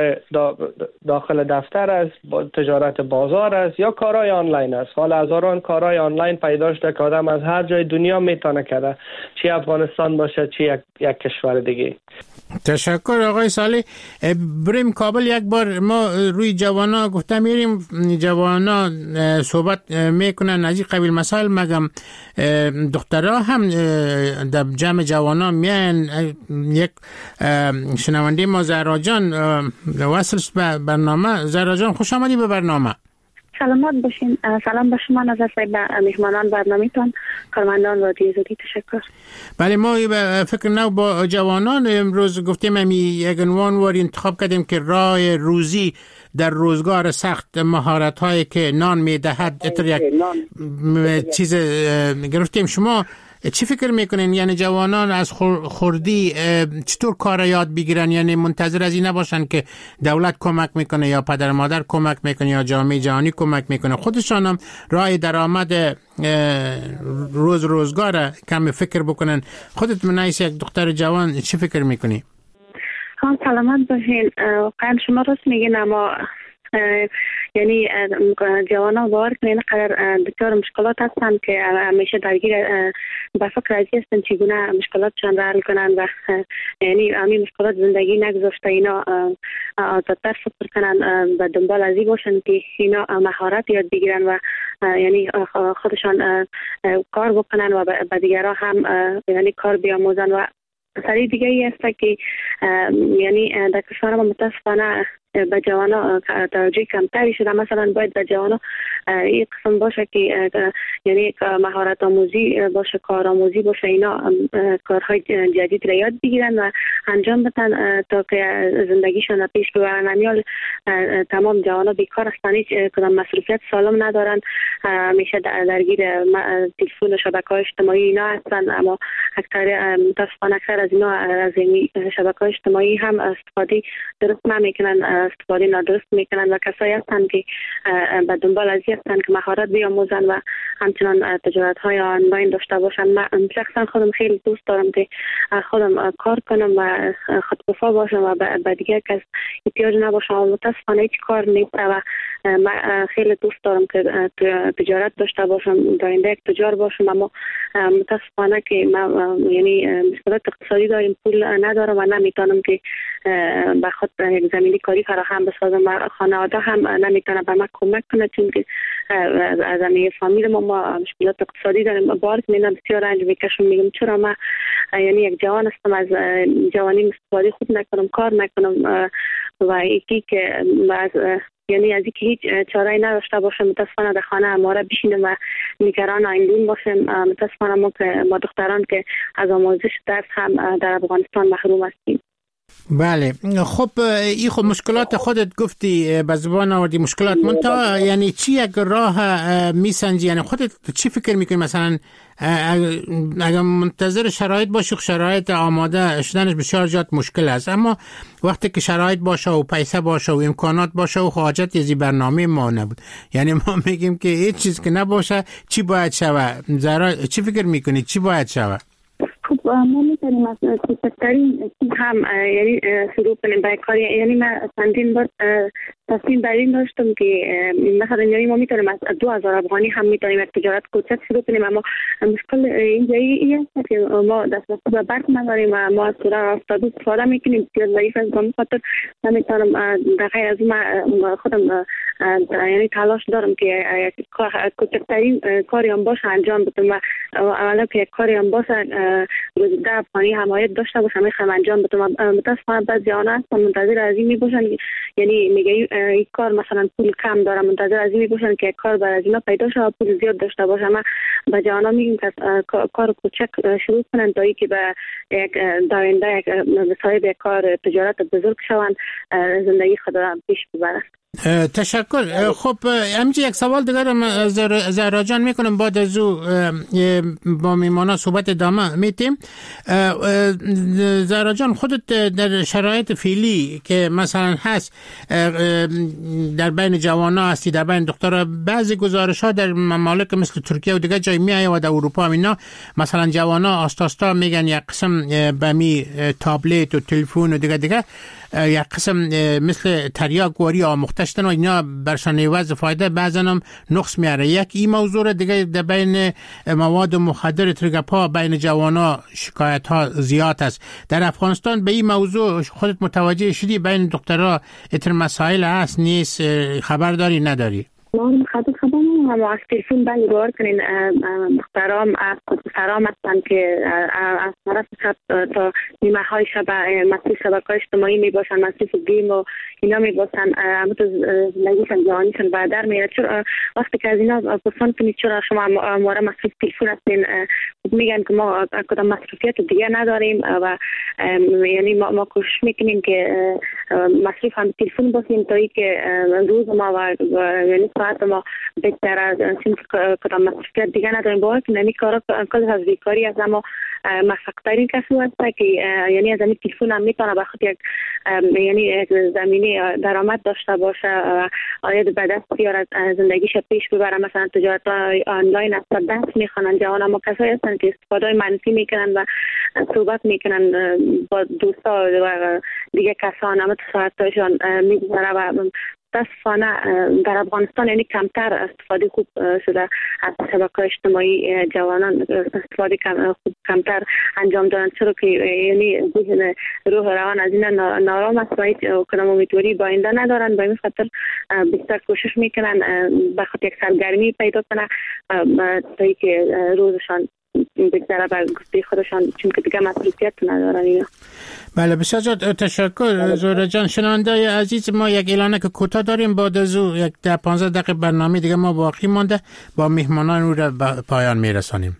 داخل دفتر است، تجارت بازار است یا کارهای آنلاین است. حالا هزاران کارهای آنلاین پیدا شده که آدم از هر جای دنیا میتونه کرده، چی افغانستان باشه چی یک کشور دیگه. تشکر آقای صالح. بریم کابل. یک بار ما روی جوانا گفتم میریم، جوانا صحبت میکنن از این قبیل مسائل، مگم دخترها هم در جمع جوانا میان. یک شنونده ما زهرا جان وصل به برنامه. زهرا جان خوش آمدی به برنامه. سلامت باشین. سلام به شما نظر صاحب، به مهمانان برنامه‌تان، کارمندان رادیو آزادی تشکر. بله ما فکر نو با جوانان امروز گفتیم یک عنوان واری انتخاب کردیم که راه روزی در روزگار سخت، مهارت هایی که نان میدهد. یک چیز گرفتیم. شما چی فکر میکنین؟ یعنی جوانان از خردی چطور کار یاد بگیرن؟ یعنی منتظر از این نباشن که دولت کمک میکنه یا پدر مادر کمک میکنه یا جامعه جهانی کمک میکنه، خودشان هم راه درآمد روزگار کم فکر بکنن. خودت منایس یک دختر جوان چی فکر میکنی؟ سلامت باشین. واقعا شما راست میگین، اما یعنی جوانان باور کنین قدر دچار مشکلات هستند که همیشه درگیر به فکر ازی هستند چگونه مشکلاتشان را حل کنند و یعنی همین مشکلات زندگی نگذاشته اینا آزادتر فکر کنند، به دنبال ازی باشند که اینا مهارت یاد بگیرن و یعنی خودشان کار بکنن و به دیگران هم یعنی کار بیاموزن. و سری دیگه ای است که یعنی در کشور ما متاسفانه به جوانا توجه کمتری شده. مثلا باید به جوانا این قسم باشه که یعنی مهارت آموزی باشه، کار آموزی باشه، اینا کارهای جدید را یاد بگیرن و انجام بدن تا که زندگیشون را پیش ببرن. یعنی تمام جوانا بیکار هستن، هیچ کدام مسئولیت سالم ندارن، همیشه درگیر تلفن و شبکه‌های اجتماعی اینا هستن. اما متاسفانه اکثر از اینا از شبکه‌های اجتماعی هم استفاده درست نمیکنن، استفاده نادرست میکنن و کسایی هستند که به دنبال ازی هستند که مهارت بیاموزن و همچنان تجارت های آنلاین داشته باشن. من شخصا خودم خیلی دوست دارم که خودم کار کنم و خودکفا باشم و به دیگه کس احتیاج نباشم. متاسفانه هیچ کار نیست و من خیلی دوست دارم که تجارت داشته باشم، داینده یک تجار باشم. اما متاسفانه که من یعنی مشکلات اقتصادی داریم، پول ندارم و نمیتونم که به خود یک زمینی کاری فراهم بسازم. خانواده هم نمیتونه به من کمک کنه چون که از همه فامیل ما مشکلات اقتصادی داریم. بار میدم بسیار رنج میکشم، میگم چرا من یعنی یک جوان هستم از جوانی استفاده خود نکنم، کار نکنم و یکی که از یعنی از اینکه هیچ چاره‌ای نداشته باشم متاسفانه در خانه اماره بشینم و نگران آیندون باشم. متاسفانه ما دختران که از آموزش درس هم در افغانستان محروم هستیم. بله خب این خب مشکلات خودت گفتی به زبان آوردی مشکلات منتها یعنی چی یک راه میسنجی یعنی خودت چی فکر میکنی مثلا اگر منتظر شرایط باشی شرایط آماده شدنش بسیار زیاد مشکل است اما وقتی که شرایط باشه و پیسه باشه و امکانات باشه و حاجت یزی برنامه ما نبود یعنی ما میگیم که هیچ چیز که نباشه چی باید شوه چی فکر میکنی چی باید شوه خب ما میتونیم از کوچکترین هم یعنی شروع کنیم به کاری یعنی من چندین بار تصمیم بر این داشتم که مثلا یعنی ما میتونیم از 2000 افغانی هم میتونیم یک تجارت کوچک شروع کنیم اما مشکل اینجایی است که ما دسترسی به برق نداریم و ما از سولر آفتابی استفاده میکنیم که ضعیف است به خاطر نمیتونم در غیر از ما خودم یعنی تلاش دارم که کوچکترین کاری هم باشه انجام بدم و اولا که یک کاری هم باشه روزی افغانی حمایت داشته باشم میخوام انجام بدم متاسفانه بعضی آنها هستن منتظر از این میباشن یعنی میگه این کار مثلا پول کم داره منتظر از این میباشن که کار بر از اینا پیدا شه پول زیاد داشته باشه اما به جانا میگیم که کار کوچک شروع کنن تا اینکه به یک داینده صاحب یک کار تجارت بزرگ شوند زندگی خود را پیش ببرند. تشکر. خب همینجا یک سوال دیگر زهرا جان میکنم بعد از او با میمانا صحبت ادامه میتیم. زهرا جان خودت در شرایط فعلی که مثلا هست در بین جوانا هستی در بین دخترها بعضی گزارش ها در ممالک مثل ترکیه و دیگه جای میایه و در اروپا اینا مثلا جوانا آستاستا میگن یک قسم به می تابلت و تلفن و دیگه یک قسم مثل تریاک واری آموختشتن و اینا برشان عوض فایده بعضن هم نقص میاره. یک این موضوع دیگه در بین مواد مخدر ترگپا بین جوانا شکایت ها زیاد است. در افغانستان به این موضوع خودت متوجه شدی بین دکترها اتر مسائل هست نیست خبر داری نداری؟ خبر نمیم از تلفون بلی باور کنین محترام هستن که از طرف شب تا نیمه های شب مسئول شبکه اجتماعی می باشن مسئول گیم و اینا می باشن همونطور زندگیشن جوانیشن بردر میره. چرا وقتی که از اینا پرسان کنید چرا شما مورا مسئول تلفون هستین میگن که ما کدام مصروفیت دیگه نداریم و یعنی ما کوشش میکنیم که مصروف هم تلفن باشیم تا ای که روز ما و یعنی ساعت ما بهتر از این کدام مصروفیت دیگه نداریم. باید که نمی کارا کل از بیکاری از اما مفقترین کسی هست که یعنی از این تلفن هم میتونه بخاطر یک یعنی زمینی درآمد داشته باشه آید به دست بیاره زندگیش پیش ببره. مثلا تجارت آنلاین از درس میخوانن جوان اما کسایی هستن که استفاده منفی میکنن و صحبت میکنن با دوستا و دیگه کسان اما ساعتشان میگذره و متاسفانه در افغانستان یعنی کمتر استفاده خوب شده از شبکه اجتماعی. جوانان استفاده خوب کمتر انجام دارن چرا که یعنی ذهن روح روان از این نارام است و هیچ کدام امیدواری با آینده ندارن. به این خاطر بیشتر کوشش میکنن بخاطر یک سرگرمی پیدا کنن تا اینکه روزشان بگذره بر گفته خودشان چون که دیگه مسئولیت ندارن اینا. بله بسیار تشکر زهرا جان. شنونده عزیز ما یک اعلانه که کوتاه داریم بعد از او یک 10-15 دقیقه برنامه دیگه ما باقی مونده با مهمانان او را به پایان میرسانیم.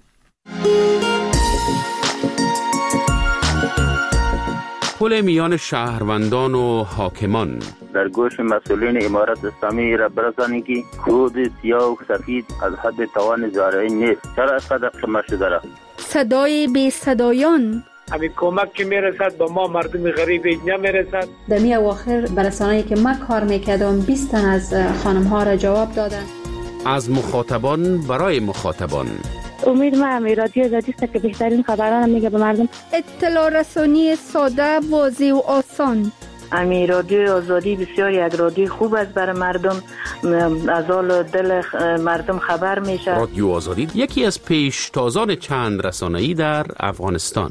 پل میان شهروندان و حاکمان در گوش مسئولین امارت اسلامی را برسانید که کود سیاه و سفید از حد توان زارعی نیست. چرا اینقدر شما شده را؟ صدای بی صدایان همین کمک که میرسد با ما مردم غریب نمیرسد. در می اواخر برسانه‌ای که من کار میکردم 20 تن از خانم ها را جواب دادن. از مخاطبان برای مخاطبان. امید ما رادیو آزادی است که بهترین خبران میگه به مردم. اطلاع رسانی ساده، واضح و آسان. رادیو آزادی بسیار یک رادیو خوب است برای مردم، از حال دل مردم خبر میشه. رادیو آزادی یکی از پیشتازان چند رسانه‌ای در افغانستان.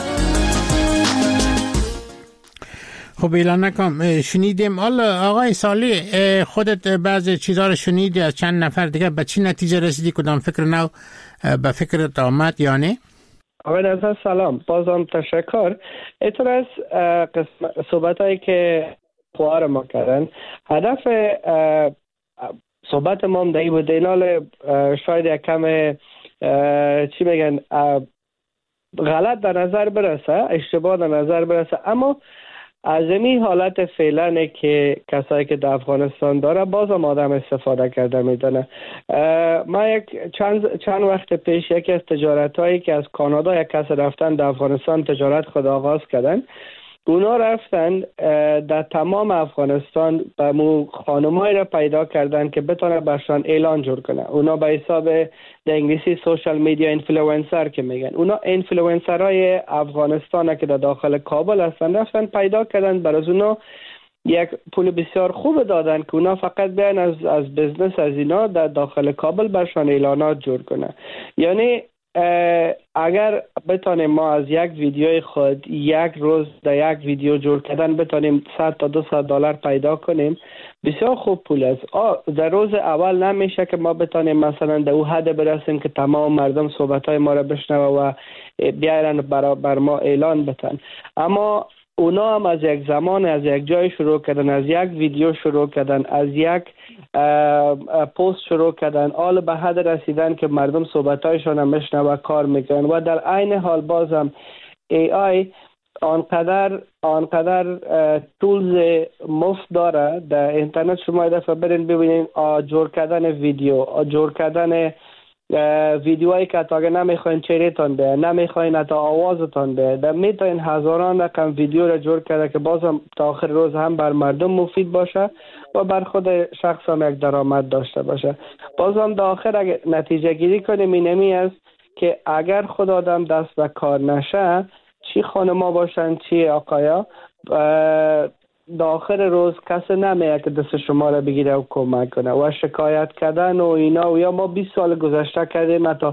خب اعلان نکن شنیدیم. آقای سالی خودت بعضی چیزها رو شنیدی از چند نفر دیگه، به چی نتیجه رسیدی؟ کدام فکر نو به فکرت آمد یا نه؟ آقای نظر سلام، بازم تشکر. ایتون از صحبت هایی که خواه ما کردن، هدف صحبت ما هم دایی بود اینال شاید یک کم چی میگن غلط در نظر برسه، اشتباه در نظر برسه، اما از این حالت فعلا که کسایی که در افغانستان داره بازم آدم استفاده کرده میدونه. ما چند وقت پیش یکی از تجارت هایی که از کانادا یک کس رفتن در افغانستان تجارت خود آغاز کردن، اونا رفتن در تمام افغانستان به مو خانمایی را پیدا کردن که بتونه برشان اعلان جور کنه. اونا به حساب در انگلیسی سوشال میدیا اینفلوئنسر که میگن، اونا اینفلوئنسرای افغانستان که در داخل کابل هستن رفتن پیدا کردن، برای اونا یک پول بسیار خوب دادن که اونا فقط بیان از بزنس از اینا در داخل کابل برشان اعلانات جور کنه. یعنی اگر بتانیم ما از یک ویدیوی خود یک روز در یک ویدیو جور کردن بتانیم 100 تا 200 دلار پیدا کنیم، بسیار خوب پول است. در روز اول نمیشه که ما بتانیم مثلا در او حد برسیم که تمام مردم صحبتهای ما را بشنوه و بیایرن بر ما اعلان بتن، اما اونا هم از یک زمان از یک جای شروع کردن، از یک ویدیو شروع کردن، از یک پست شروع کردن، آل به حد رسیدن که مردم صحبتایشان هم بشنوه کار میکنن. و در عین حال بازم AI آنقدر تولز مفت داره در اینترنت. شما دفعه برین ببینین جور کردن ویدیو، جور کردن ویدیوهایی که حتی اگه نمیخواین چهرهتان به، نمیخواین حتی آوازتان به، در میتونین هزاران رقم ویدیو را جور کرده که بازم تا آخر روز هم بر مردم مفید باشه و بر خود شخص هم یک درآمد داشته باشه. بازم در آخر اگه نتیجه گیری کنیم اینمی است که اگر خود آدم دست به کار نشه، چی خانما باشن چی آقایا، در آخر روز کسی نمیه که دست شما را بگیره و کمک کنه. و شکایت کردن و اینا، و یا ما 20 سال گذشته کردیم حتی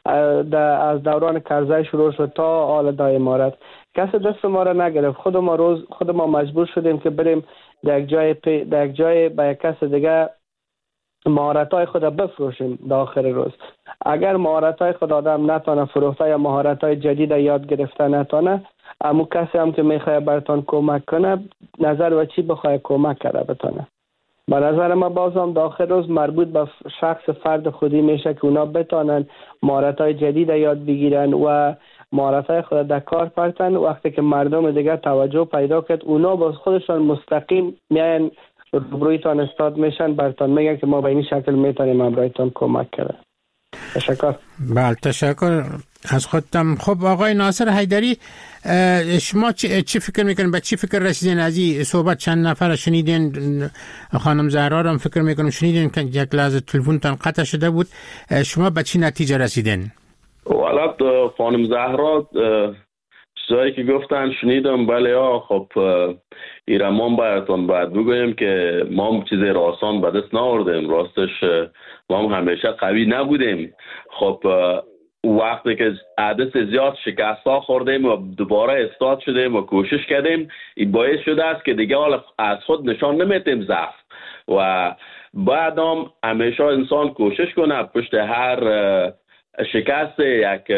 از دوران کرزی شروع شد تا حال دا امارت، کسی دست ما را نگرفت. خود ما مجبور شدیم که بریم در یک جای با یک کس دیگه مهارت‌های خود بفروشیم. در آخر روز اگر مهارت‌های خود آدم نتونه فروخته یا مهارت‌های جدید یاد گرفته نتونه، امو کسی هم که میخواه برتان کمک کنه نظر و چی بخواه کمک کرده بتانه. به نظر ما بازم در آخر روز مربوط به شخص فرد خودی میشه که اونا بتانن مهارت‌های جدید یاد بگیرن و مهارت‌های خود در کار پرتن. وقتی که مردم دیگه توجه پیدا کرد، اونا باز خودشان مستقیم میان روبرویتان استاد میشن، برتان میگن که ما به این شکل میتونیم امرایتان کمک کرده. تشکر. بله تشکر از خودتم. خب آقای ناصر حیدری، شما چی فکر میکنین؟ به چی فکر رسیدین از این صحبت؟ چند نفر شنیدین؟ خانم زهرا هم فکر میکنم شنیدین که یک لحظه تلفنتان قطع شده بود. شما به چی نتیجه رسیدین؟ والا خانم زهرا چیزایی که گفتن شنیدم. بله خب ایرمان براتون باید بگویم که ما هم چیز آسان به دست ناوردیم. راستش ما هم همیشه قوی نبودیم. خب وقتی که عدد زیاد شکست ها خوردیم و دوباره استاد شدیم و کوشش کردیم، این باعث شده است که دیگه از خود نشان نمیتیم ضعف. و بعد هم همیشه انسان کوشش کنه پشت هر شکست یک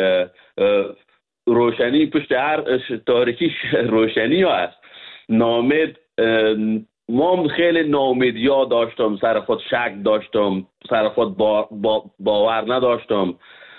روشنی، پشت هر تاریکی روشنی هست. نامید ما خیلی ناامیدیا داشتم، سر خود شک داشتم، سر خود باور نداشتم.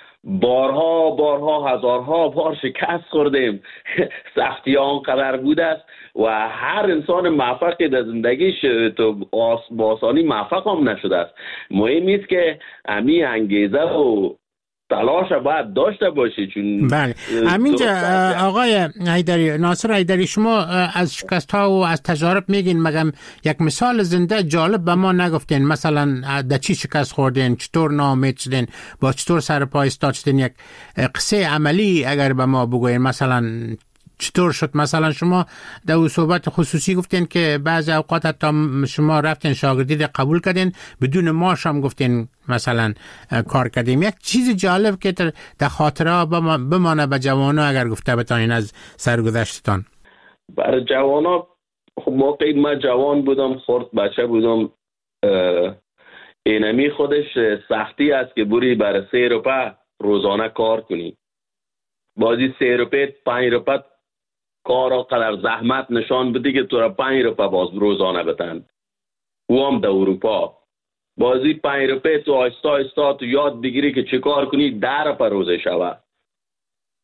بارها هزارها بار شکست خوردیم. سختی ها آنقدر بوده است و هر انسان موفقی در زندگیش تو با آسانی موفق هم نشده است. مهم است که امی انگیزه و تلاش باید داشته باشی. چون بله همینجا آقای حیدری، ناصر حیدری، شما از شکست ها و از تجارب میگین، مگم یک مثال زنده جالب به ما نگفتین؟ مثلا در چی شکست خوردین، چطور ناامید شدین، با چطور سر پای استاد شدین؟ یک قصه عملی اگر به ما بگوین، مثلا چطور شد؟ مثلا شما در صحبت خصوصی گفتین که بعضی اوقات حتی شما رفتین شاگردی قبول کردین بدون معاش هم گفتین مثلا کار کردیم. یک چیز جالب که در خاطره بمانه به جوانا اگر گفته بتانین از سرگذشتتان. برای جوانا خب موقعی من جوان بودم، خرد بچه بودم، اینمی خودش سختی است که بری برای 3 روپه روزانه کار کنی. بازی 3 روپه 5 روپه کارا قدر زحمت نشان بده که تو را 5 روپه باز روزانه بتن. او هم در اروپا بازی 5 روپه تو آیستا تو یاد بگیری که چه کار کنی 10 روپه روزه شوه.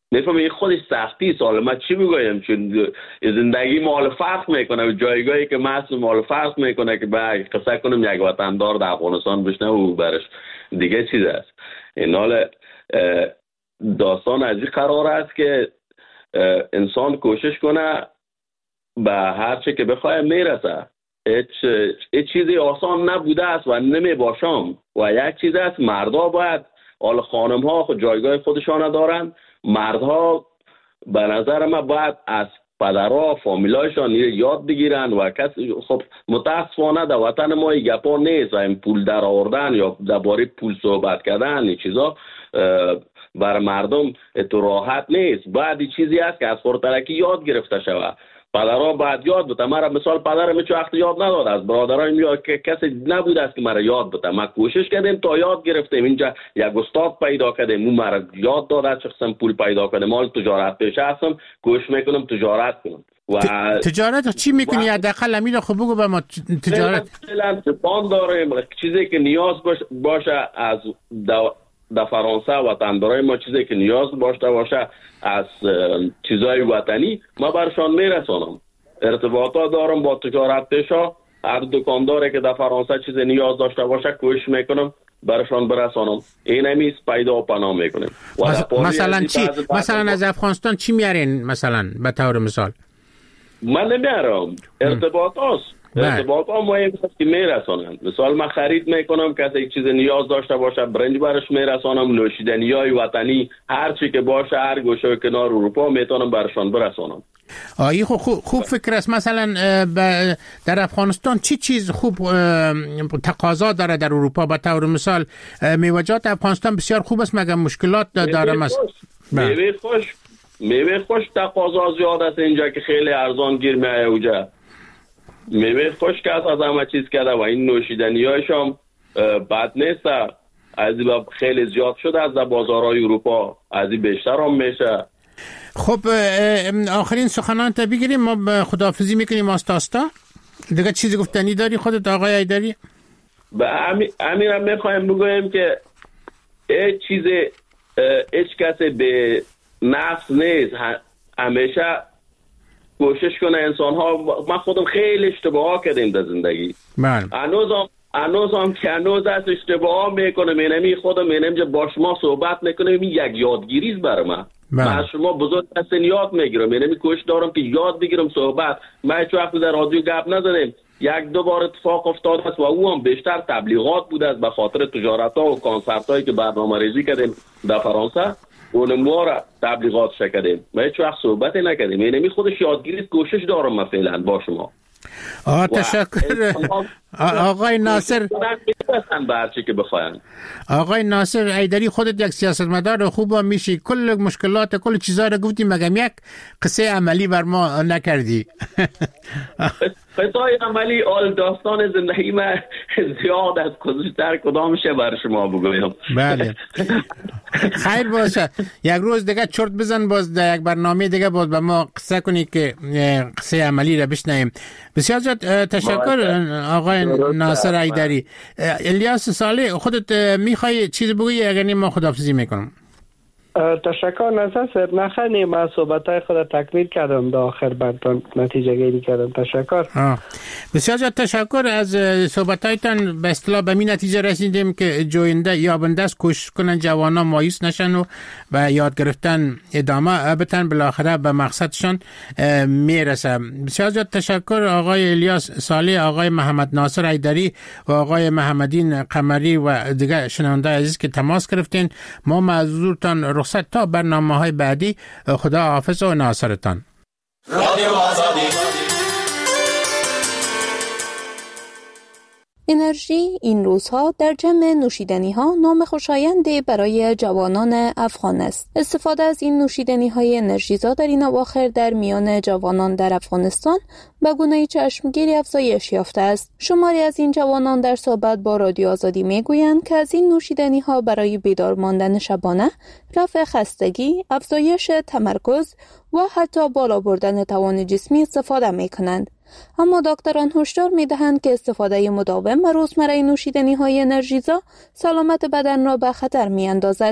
میفهمی این خودش سختی سال. من چی بگویم؟ چون زندگی مال فرق میکنه، جایگاهی که محصول مال فرق میکنه که به قصه کنم یک وطندار در افغانستان بشنه و برش دیگه چیز است. این حال داستان از این قرار است که انسان کوشش کنه به هر چه که بخواه میرسه. هیچ چیزی آسان نبوده است و نمی باشم. و یک چیز است، مردا باید، حالا خانم ها خود جایگاه خودشان دارن، مردها به نظر من باید از پدرها فامیلایشان یاد بگیرن و کسی خب متاسفانه در وطن ما این گپا نیست. این پول در آوردن یا درباره پول صحبت کردن این چیزا بر مردم تو راحت نیست. باید این چیزی است که از خردترکی یاد گرفته شود. پدرها باید یاد بده. مرا مثال پدرم چه وقت یاد نداد، از برادرای میاد که کسی نبود است که مرا یاد بده. ما کوشش کردیم تا یاد گرفتیم. اینجا یک استاد پیدا کردیم، اون مرا یاد داد، شخصا پول پیدا کردم. مال تجارت پیشه هستم، کوشش میکنم تجارت کنم. و تجارت چی میکنی؟ حداقل امیر خب بگو به ما. تجارت پان داریم، چیزی که نیاز باشه از در فرانسه وطندارای ما، چیزی که نیاز باشه از چیزای وطنی ما برشان میرسانم. ارتباطات دارم با تجارت پیشا، هر دکانداری که در فرانسه چیز نیاز داشته باشه کوشش میکنم برشان برسانم. این همیز پیدا و پناه میکنیم. مثلا چی؟ مثلا از افغانستان چی میارین مثلا به طور مثال؟ من نمیارم، ارتباطات مهم است که میرسانم. مثال من خرید میکنم، کسی یک چیز نیاز داشته باشه برنج برش میرسانم، نوشیدنیای وطنی هر چی که باشه هر گوشه کنار اروپا میتونم برشان برسانم. آیی خوب فکر است. مثلا در افغانستان چی چیز خوب تقاضا داره در اروپا؟ به طور مثال میوه‌جات افغانستان بسیار خوب است مگر مشکلات داره؟ میوه خوش تقاضا زیاد است اینجا که خیلی ارزان گیر میایه اونجا. میوه خوش که از همه چیز کرده و این نوشیدنی هایشان بد نیست. از خیلی زیاد شده از بازارهای اروپا، از این بیشتر هم میشه. خب آخرین سخنان تا بگیریم، ما خداحافظی میکنیم. آستاستا دیگه چیزی گفتنی داری خودت آقای ایدری؟ به امیرم میخوایم بگویم که هیچ کسی به نفس نیست. همیشه کوشش کنه انسان ها. من خودم خیلی اشتباه کردیم در زندگی. هنوز هست اشتباه میکنم. اینمی خودم اینجا با شما صحبت میکنم، این یک یادگیریست برای من. من شما بزرگ هستین یاد میگیرم. اینمی کوشش دارم که یاد بگیرم صحبت. من هیچ وقت در رادیو گپ نزدم. یک دو بار اتفاق افتاد است و او هم بیشتر تبلیغات بود است به خاطر تجارت ها و کنسرت هایی که برنامه ریزی کردیم در فرانسه. اون ما را تبلیغات شکردیم و هیچ وقت صحبت نکردیم. اینمی خودش یادگیری کوشش دارم من فعلا با شما. تشکر آقای ناصر. آقای ناصر ایدری، خودت یک سیاستمدار خوب میشی، کل مشکلات کل چیزا رو گفتی مگم یک قصه عملی بر ما نکردی. قصه عملی آل داستان زندگی من زیاد از گذشتر کدامشه بر شما بگویم. بله خیر باشه. یک روز دیگه چرت بزن باز در یک برنامه دیگه باز به ما قصه کنی که قصه عملی رو بشنویم. بسیار تشکر آقای ناصر ایدری. الیاس صالح، خودت میخوای چیز بگویی اگر نه ما خداحافظی میکنم؟ تشکر نظر صاحب. نخنی من صحبتهای خود تکمیل کردم، در آخر بعد نتیجه گیری کردم. تشکر. بسیار تشکر از صحبتایتان. به اصطلاح به این نتیجه رسیدیم که جوینده یابنده است، کوشش کنن جوانان مایوس نشن و یاد گرفتن ادامه بدن، بالاخره به مقصدشان میرسه. بسیار تشکر آقای الیاس صالح، آقای محمد ناصر ایدری و آقای محمدین قمری و دیگر شنونده عزیز که تماس گرفتین. ما معذورتان رخصت تا برنامه‌های بعدی. خدا حافظ و ناصرتان. رادیو آزادی. انرژی این روزها در جمع نوشیدنی‌ها نام خوشایندی برای جوانان افغان است. استفاده از این نوشیدنی‌های انرژیزا در این اواخر در میان جوانان در افغانستان به گونه‌ای چشمگیری افزایش یافته است. شماری از این جوانان در صحبت با رادیو آزادی می‌گویند که از این نوشیدنی‌ها برای بیدار ماندن شبانه، رفع خستگی، افزایش تمرکز و حتی بالا بردن توان جسمی استفاده می‌کنند. اما دکتران هشدار می‌دهند که استفاده مداوم و روزمره نوشیدنی‌های انرژیزا سلامت بدن را به خطر می‌اندازد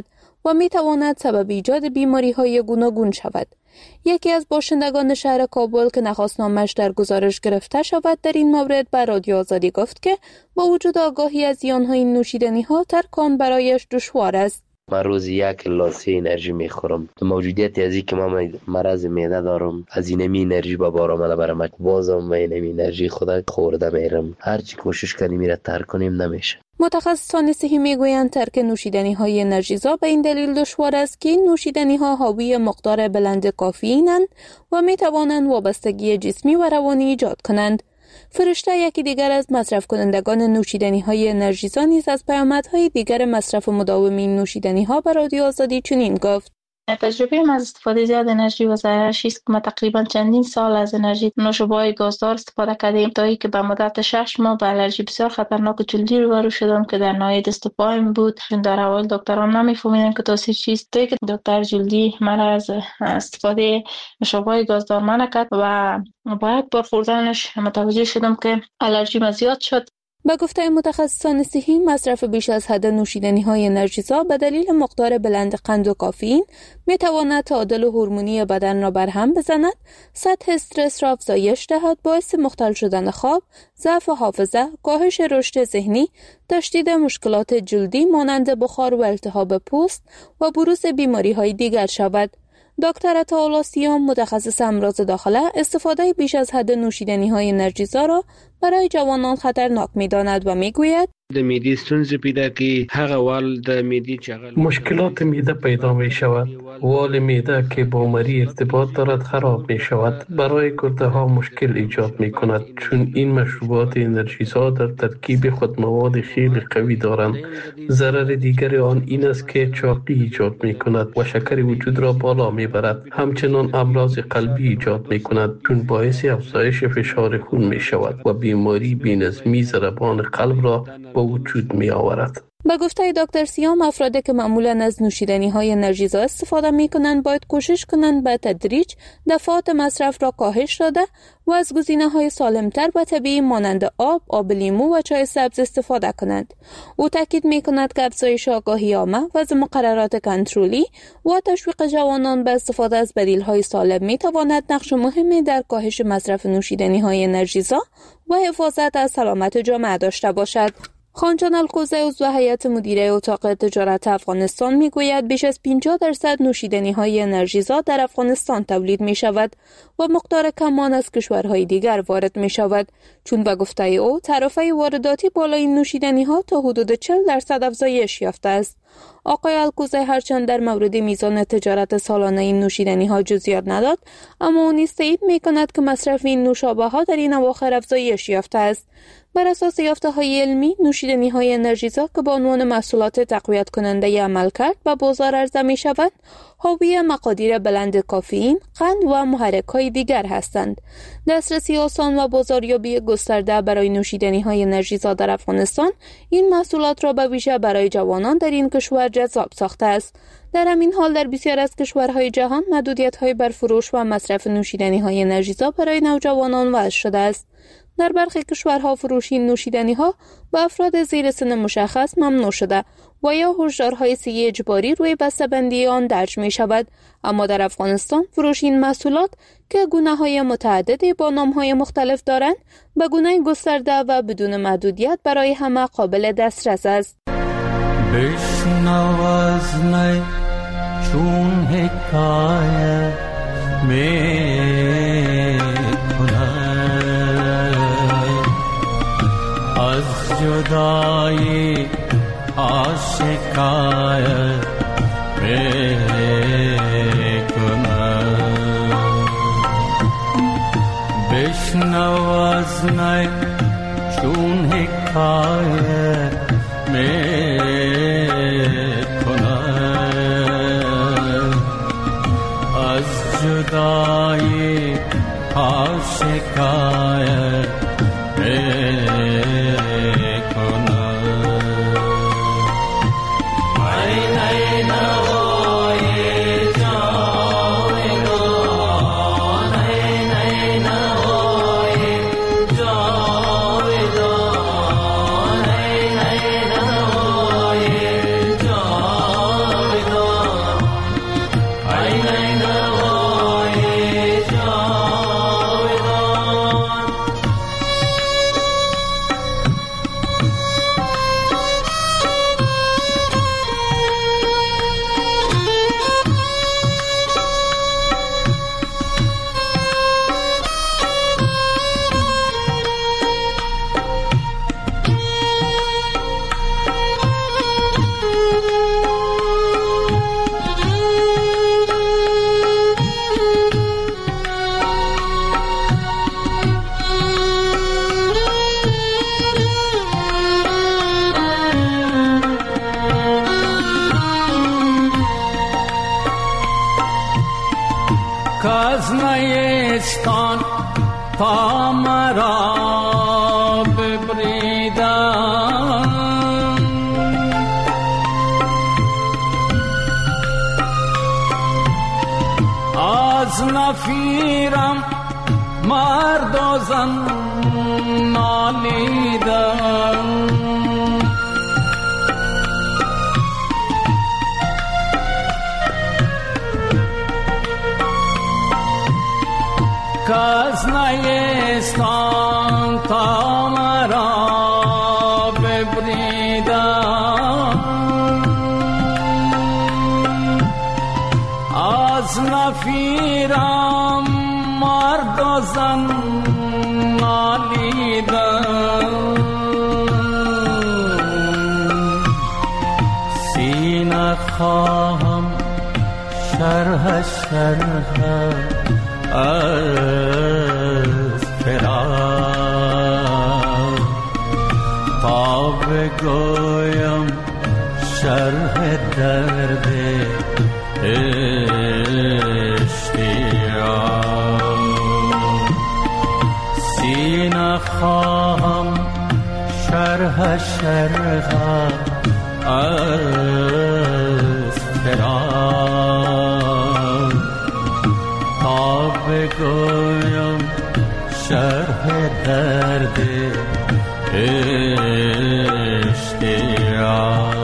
و می تواند سبب ایجاد بیماری‌های گوناگون شود. یکی از باشندگان شهر کابل که نخواست نامش در گزارش گرفته شود در این مورد به رادیو آزادی گفت که با وجود آگاهی از زیان‌های این نوشیدنی‌ها ترک آن برایش دشوار است. من روزی 1 لاسی انرژی میخورم. موجودیت از اینکه من مرض معده دارم، از این انرژی با بار آمده برام، بازم من این انرژی خدا خورده میرم. هرچی کوشش کنیم میره ترک کنیم نمیشه. متخصصان صحی میگویند ترک نوشیدنی‌های انرژیزا به این دلیل دشوار است که این نوشیدنی‌ها حاوی مقدار بلند کافئین‌اند و میتوانند وابستگی جسمی و روانی ایجاد کنند. فرشته یکی دیگر از مصرف کنندگان نوشیدنی‌های انرژیزا نیز از پیامدهای دیگر مصرف مداوم این نوشیدنی‌ها به رادیو آزادی چنین گفت: تجربه من از استفاده زیاد انرژی و ضررش است که ما تقریبا چندین سال از انرژی نوشابه‌های گازدار استفاده کردیم تا اینکه به مدت 6 ماه به الرژی بسیار خطرناک جلدی روبرو شدم که در ناحیه دست و پایم بود. چون در اول دکتران نمی‌فهمیدن که تاثیر چیست، تا اینکه دکتر جلدی من از استفاده نوشابه‌های گازدار منع کرد و با یک بار خوردنش متوجه شدم که الرژی من زیاد شد. به گفته متخصصان صحی، مصرف بیش از حد نوشیدنی‌های انرژیزا به دلیل مقدار بلند قند و کافئین می‌تواند تعادل هورمونی بدن را برهم بزند، سطح استرس را افزایش دهد، باعث مختل شدن خواب، ضعف حافظه، کاهش رشد ذهنی، تشدید مشکلات جلدی مانند بخار و التهاب پوست و بروز بیماری‌های دیگر شود. دکتر عطاالله سیام، متخصص امراض داخله، استفاده بیش از حد نوشیدنی‌های انرژیزا را برای جوانان خطرناک می‌داند و می‌گوید: د معدې ستونزې پیدا کوي. هغه وال د معدې چې مشکلات معده پیدا می شود. وال معده که با مری ارتباط دارد خراب می شود. برای گرده ها مشکل ایجاد می کند چون این مشروبات انرژیزا در ترکیب خود مواد خیلی قوی دارند. ضرر دیگر آن این است که چاقی ایجاد می کند و شکر وجود را بالا می برد. همچنان امراض قلبی ایجاد می کند چون باعث افزایش فشار خون می شود و بیماری بی‌نظمی ضربان قلب را با وجود می آورد. به گفته دکتر سیام، افرادی که معمولاً از نوشیدنی‌های انرژیزا استفاده می‌کنند باید کوشش کنند به تدریج دفعات مصرف را کاهش داده و از گزینه‌های سالم‌تر و طبیعی مانند آب لیمو و چای سبز استفاده کنند. او تاکید می‌کند که افزایش آگاهی عامه و مقررات کنترلی و تشویق جوانان به استفاده از بدیل‌های سالم می‌تواند نقش مهمی در کاهش مصرف نوشیدنی‌های انرژیزا و حفاظت از سلامت جامعه داشته باشد. خانجان الکوزی، عضو هیئت مدیره اتاق تجارت افغانستان، میگوید بیش از 50% نوشیدنی‌های انرژیزا در افغانستان تولید می‌شود و مقدار کمان از کشورهای دیگر وارد می‌شود، چون به گفته او تعرفه وارداتی بالای این نوشیدنی‌ها تا حدود 40% افزایش یافته است. آقای الکوزی هرچند در مورد میزان تجارت سالانه این نوشیدنی‌ها جزئیات نداد، اما او نیز تایید می‌کند که مصرف این نوشابه‌ها در این اواخر افزایش یافته است. بر اساس یافته‌های علمی، نوشیدنی‌های انرژیزا که با عنوان محصولات تقویت کننده عملکرد به بازار عرضه می‌شوند، حاوی مقادیر بلند کافئین، قند و محرک‌های دیگر هستند. دسترسی آسان و بازاریابی گسترده برای نوشیدنی‌های انرژیزا در افغانستان این محصولات را به ویژه برای جوانان در این کشور جذاب ساخته است. در همین حال در بسیار از کشورهای جهان محدودیت‌های بر فروش و مصرف نوشیدنی‌های انرژیزا برای نوجوانان وضع شده است. در برخی کشورها فروش این نوشیدنی‌ها به افراد زیر سن مشخص ممنوع شده و یا هشدارهای صحی اجباری روی بسته‌بندی آن درج می شود، اما در افغانستان فروش این محصولات که گونه‌های متعددی با نام‌های مختلف دارند به گونه گسترده و بدون محدودیت برای همه قابل دسترس است. بشنو از نی چون حکایت از جدایی آشکایت میکنم. بشنو از نی چون حکایت میکنم از جدایی آشکایت کاز نیستان تا مرا ببریدن از نفیرم مرد و زن نالیدن کاز نیستان تا مرا ببریدن از نفیرم مرد و زن نالیدن سینه خواهم شرح از فراق تا بگویم شرح درد اشتیاق سینه خواهم شرح از فراق تا بگویم شرح درد اشتیاق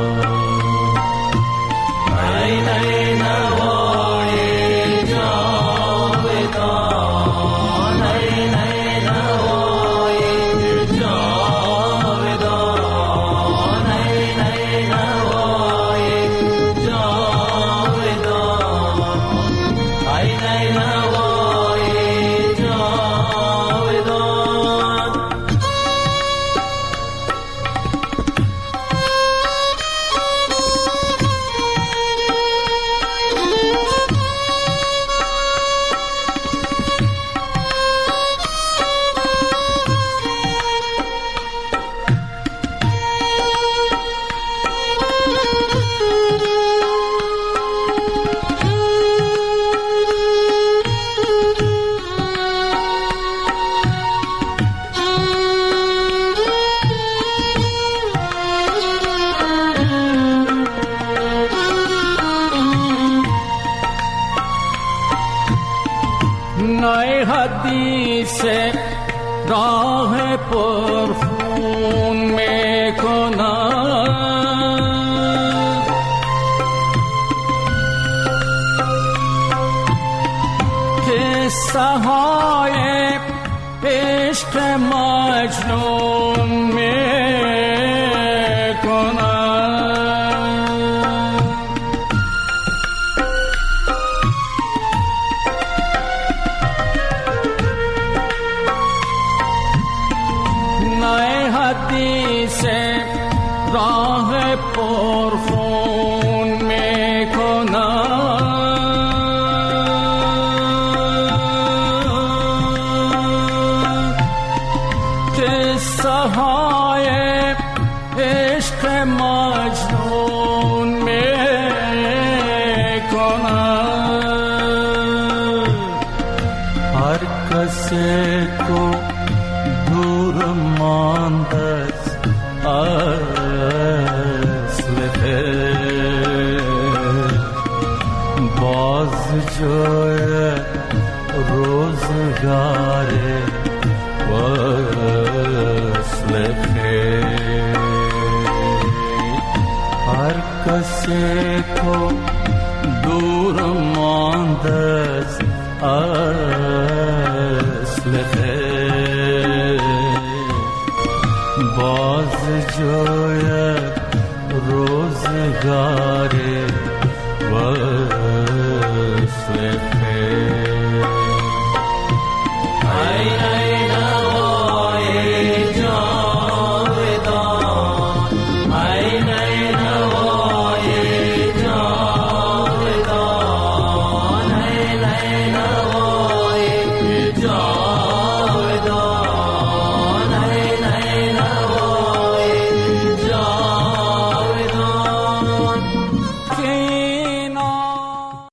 عین نوای جاودان عین نوای جاودان عین نوای جاودان عین نوای جاودان نای حدیث راه پرخون میکنم قصه های عشق مجنون میکنم نای حدیث راه پرخون میکنم قصه های عشق مجنون میکنم هر کسی کو دور مانده اصل باز جای روزگار وصل هر کسی کو دور مانده اصل باز جای روزگار وصل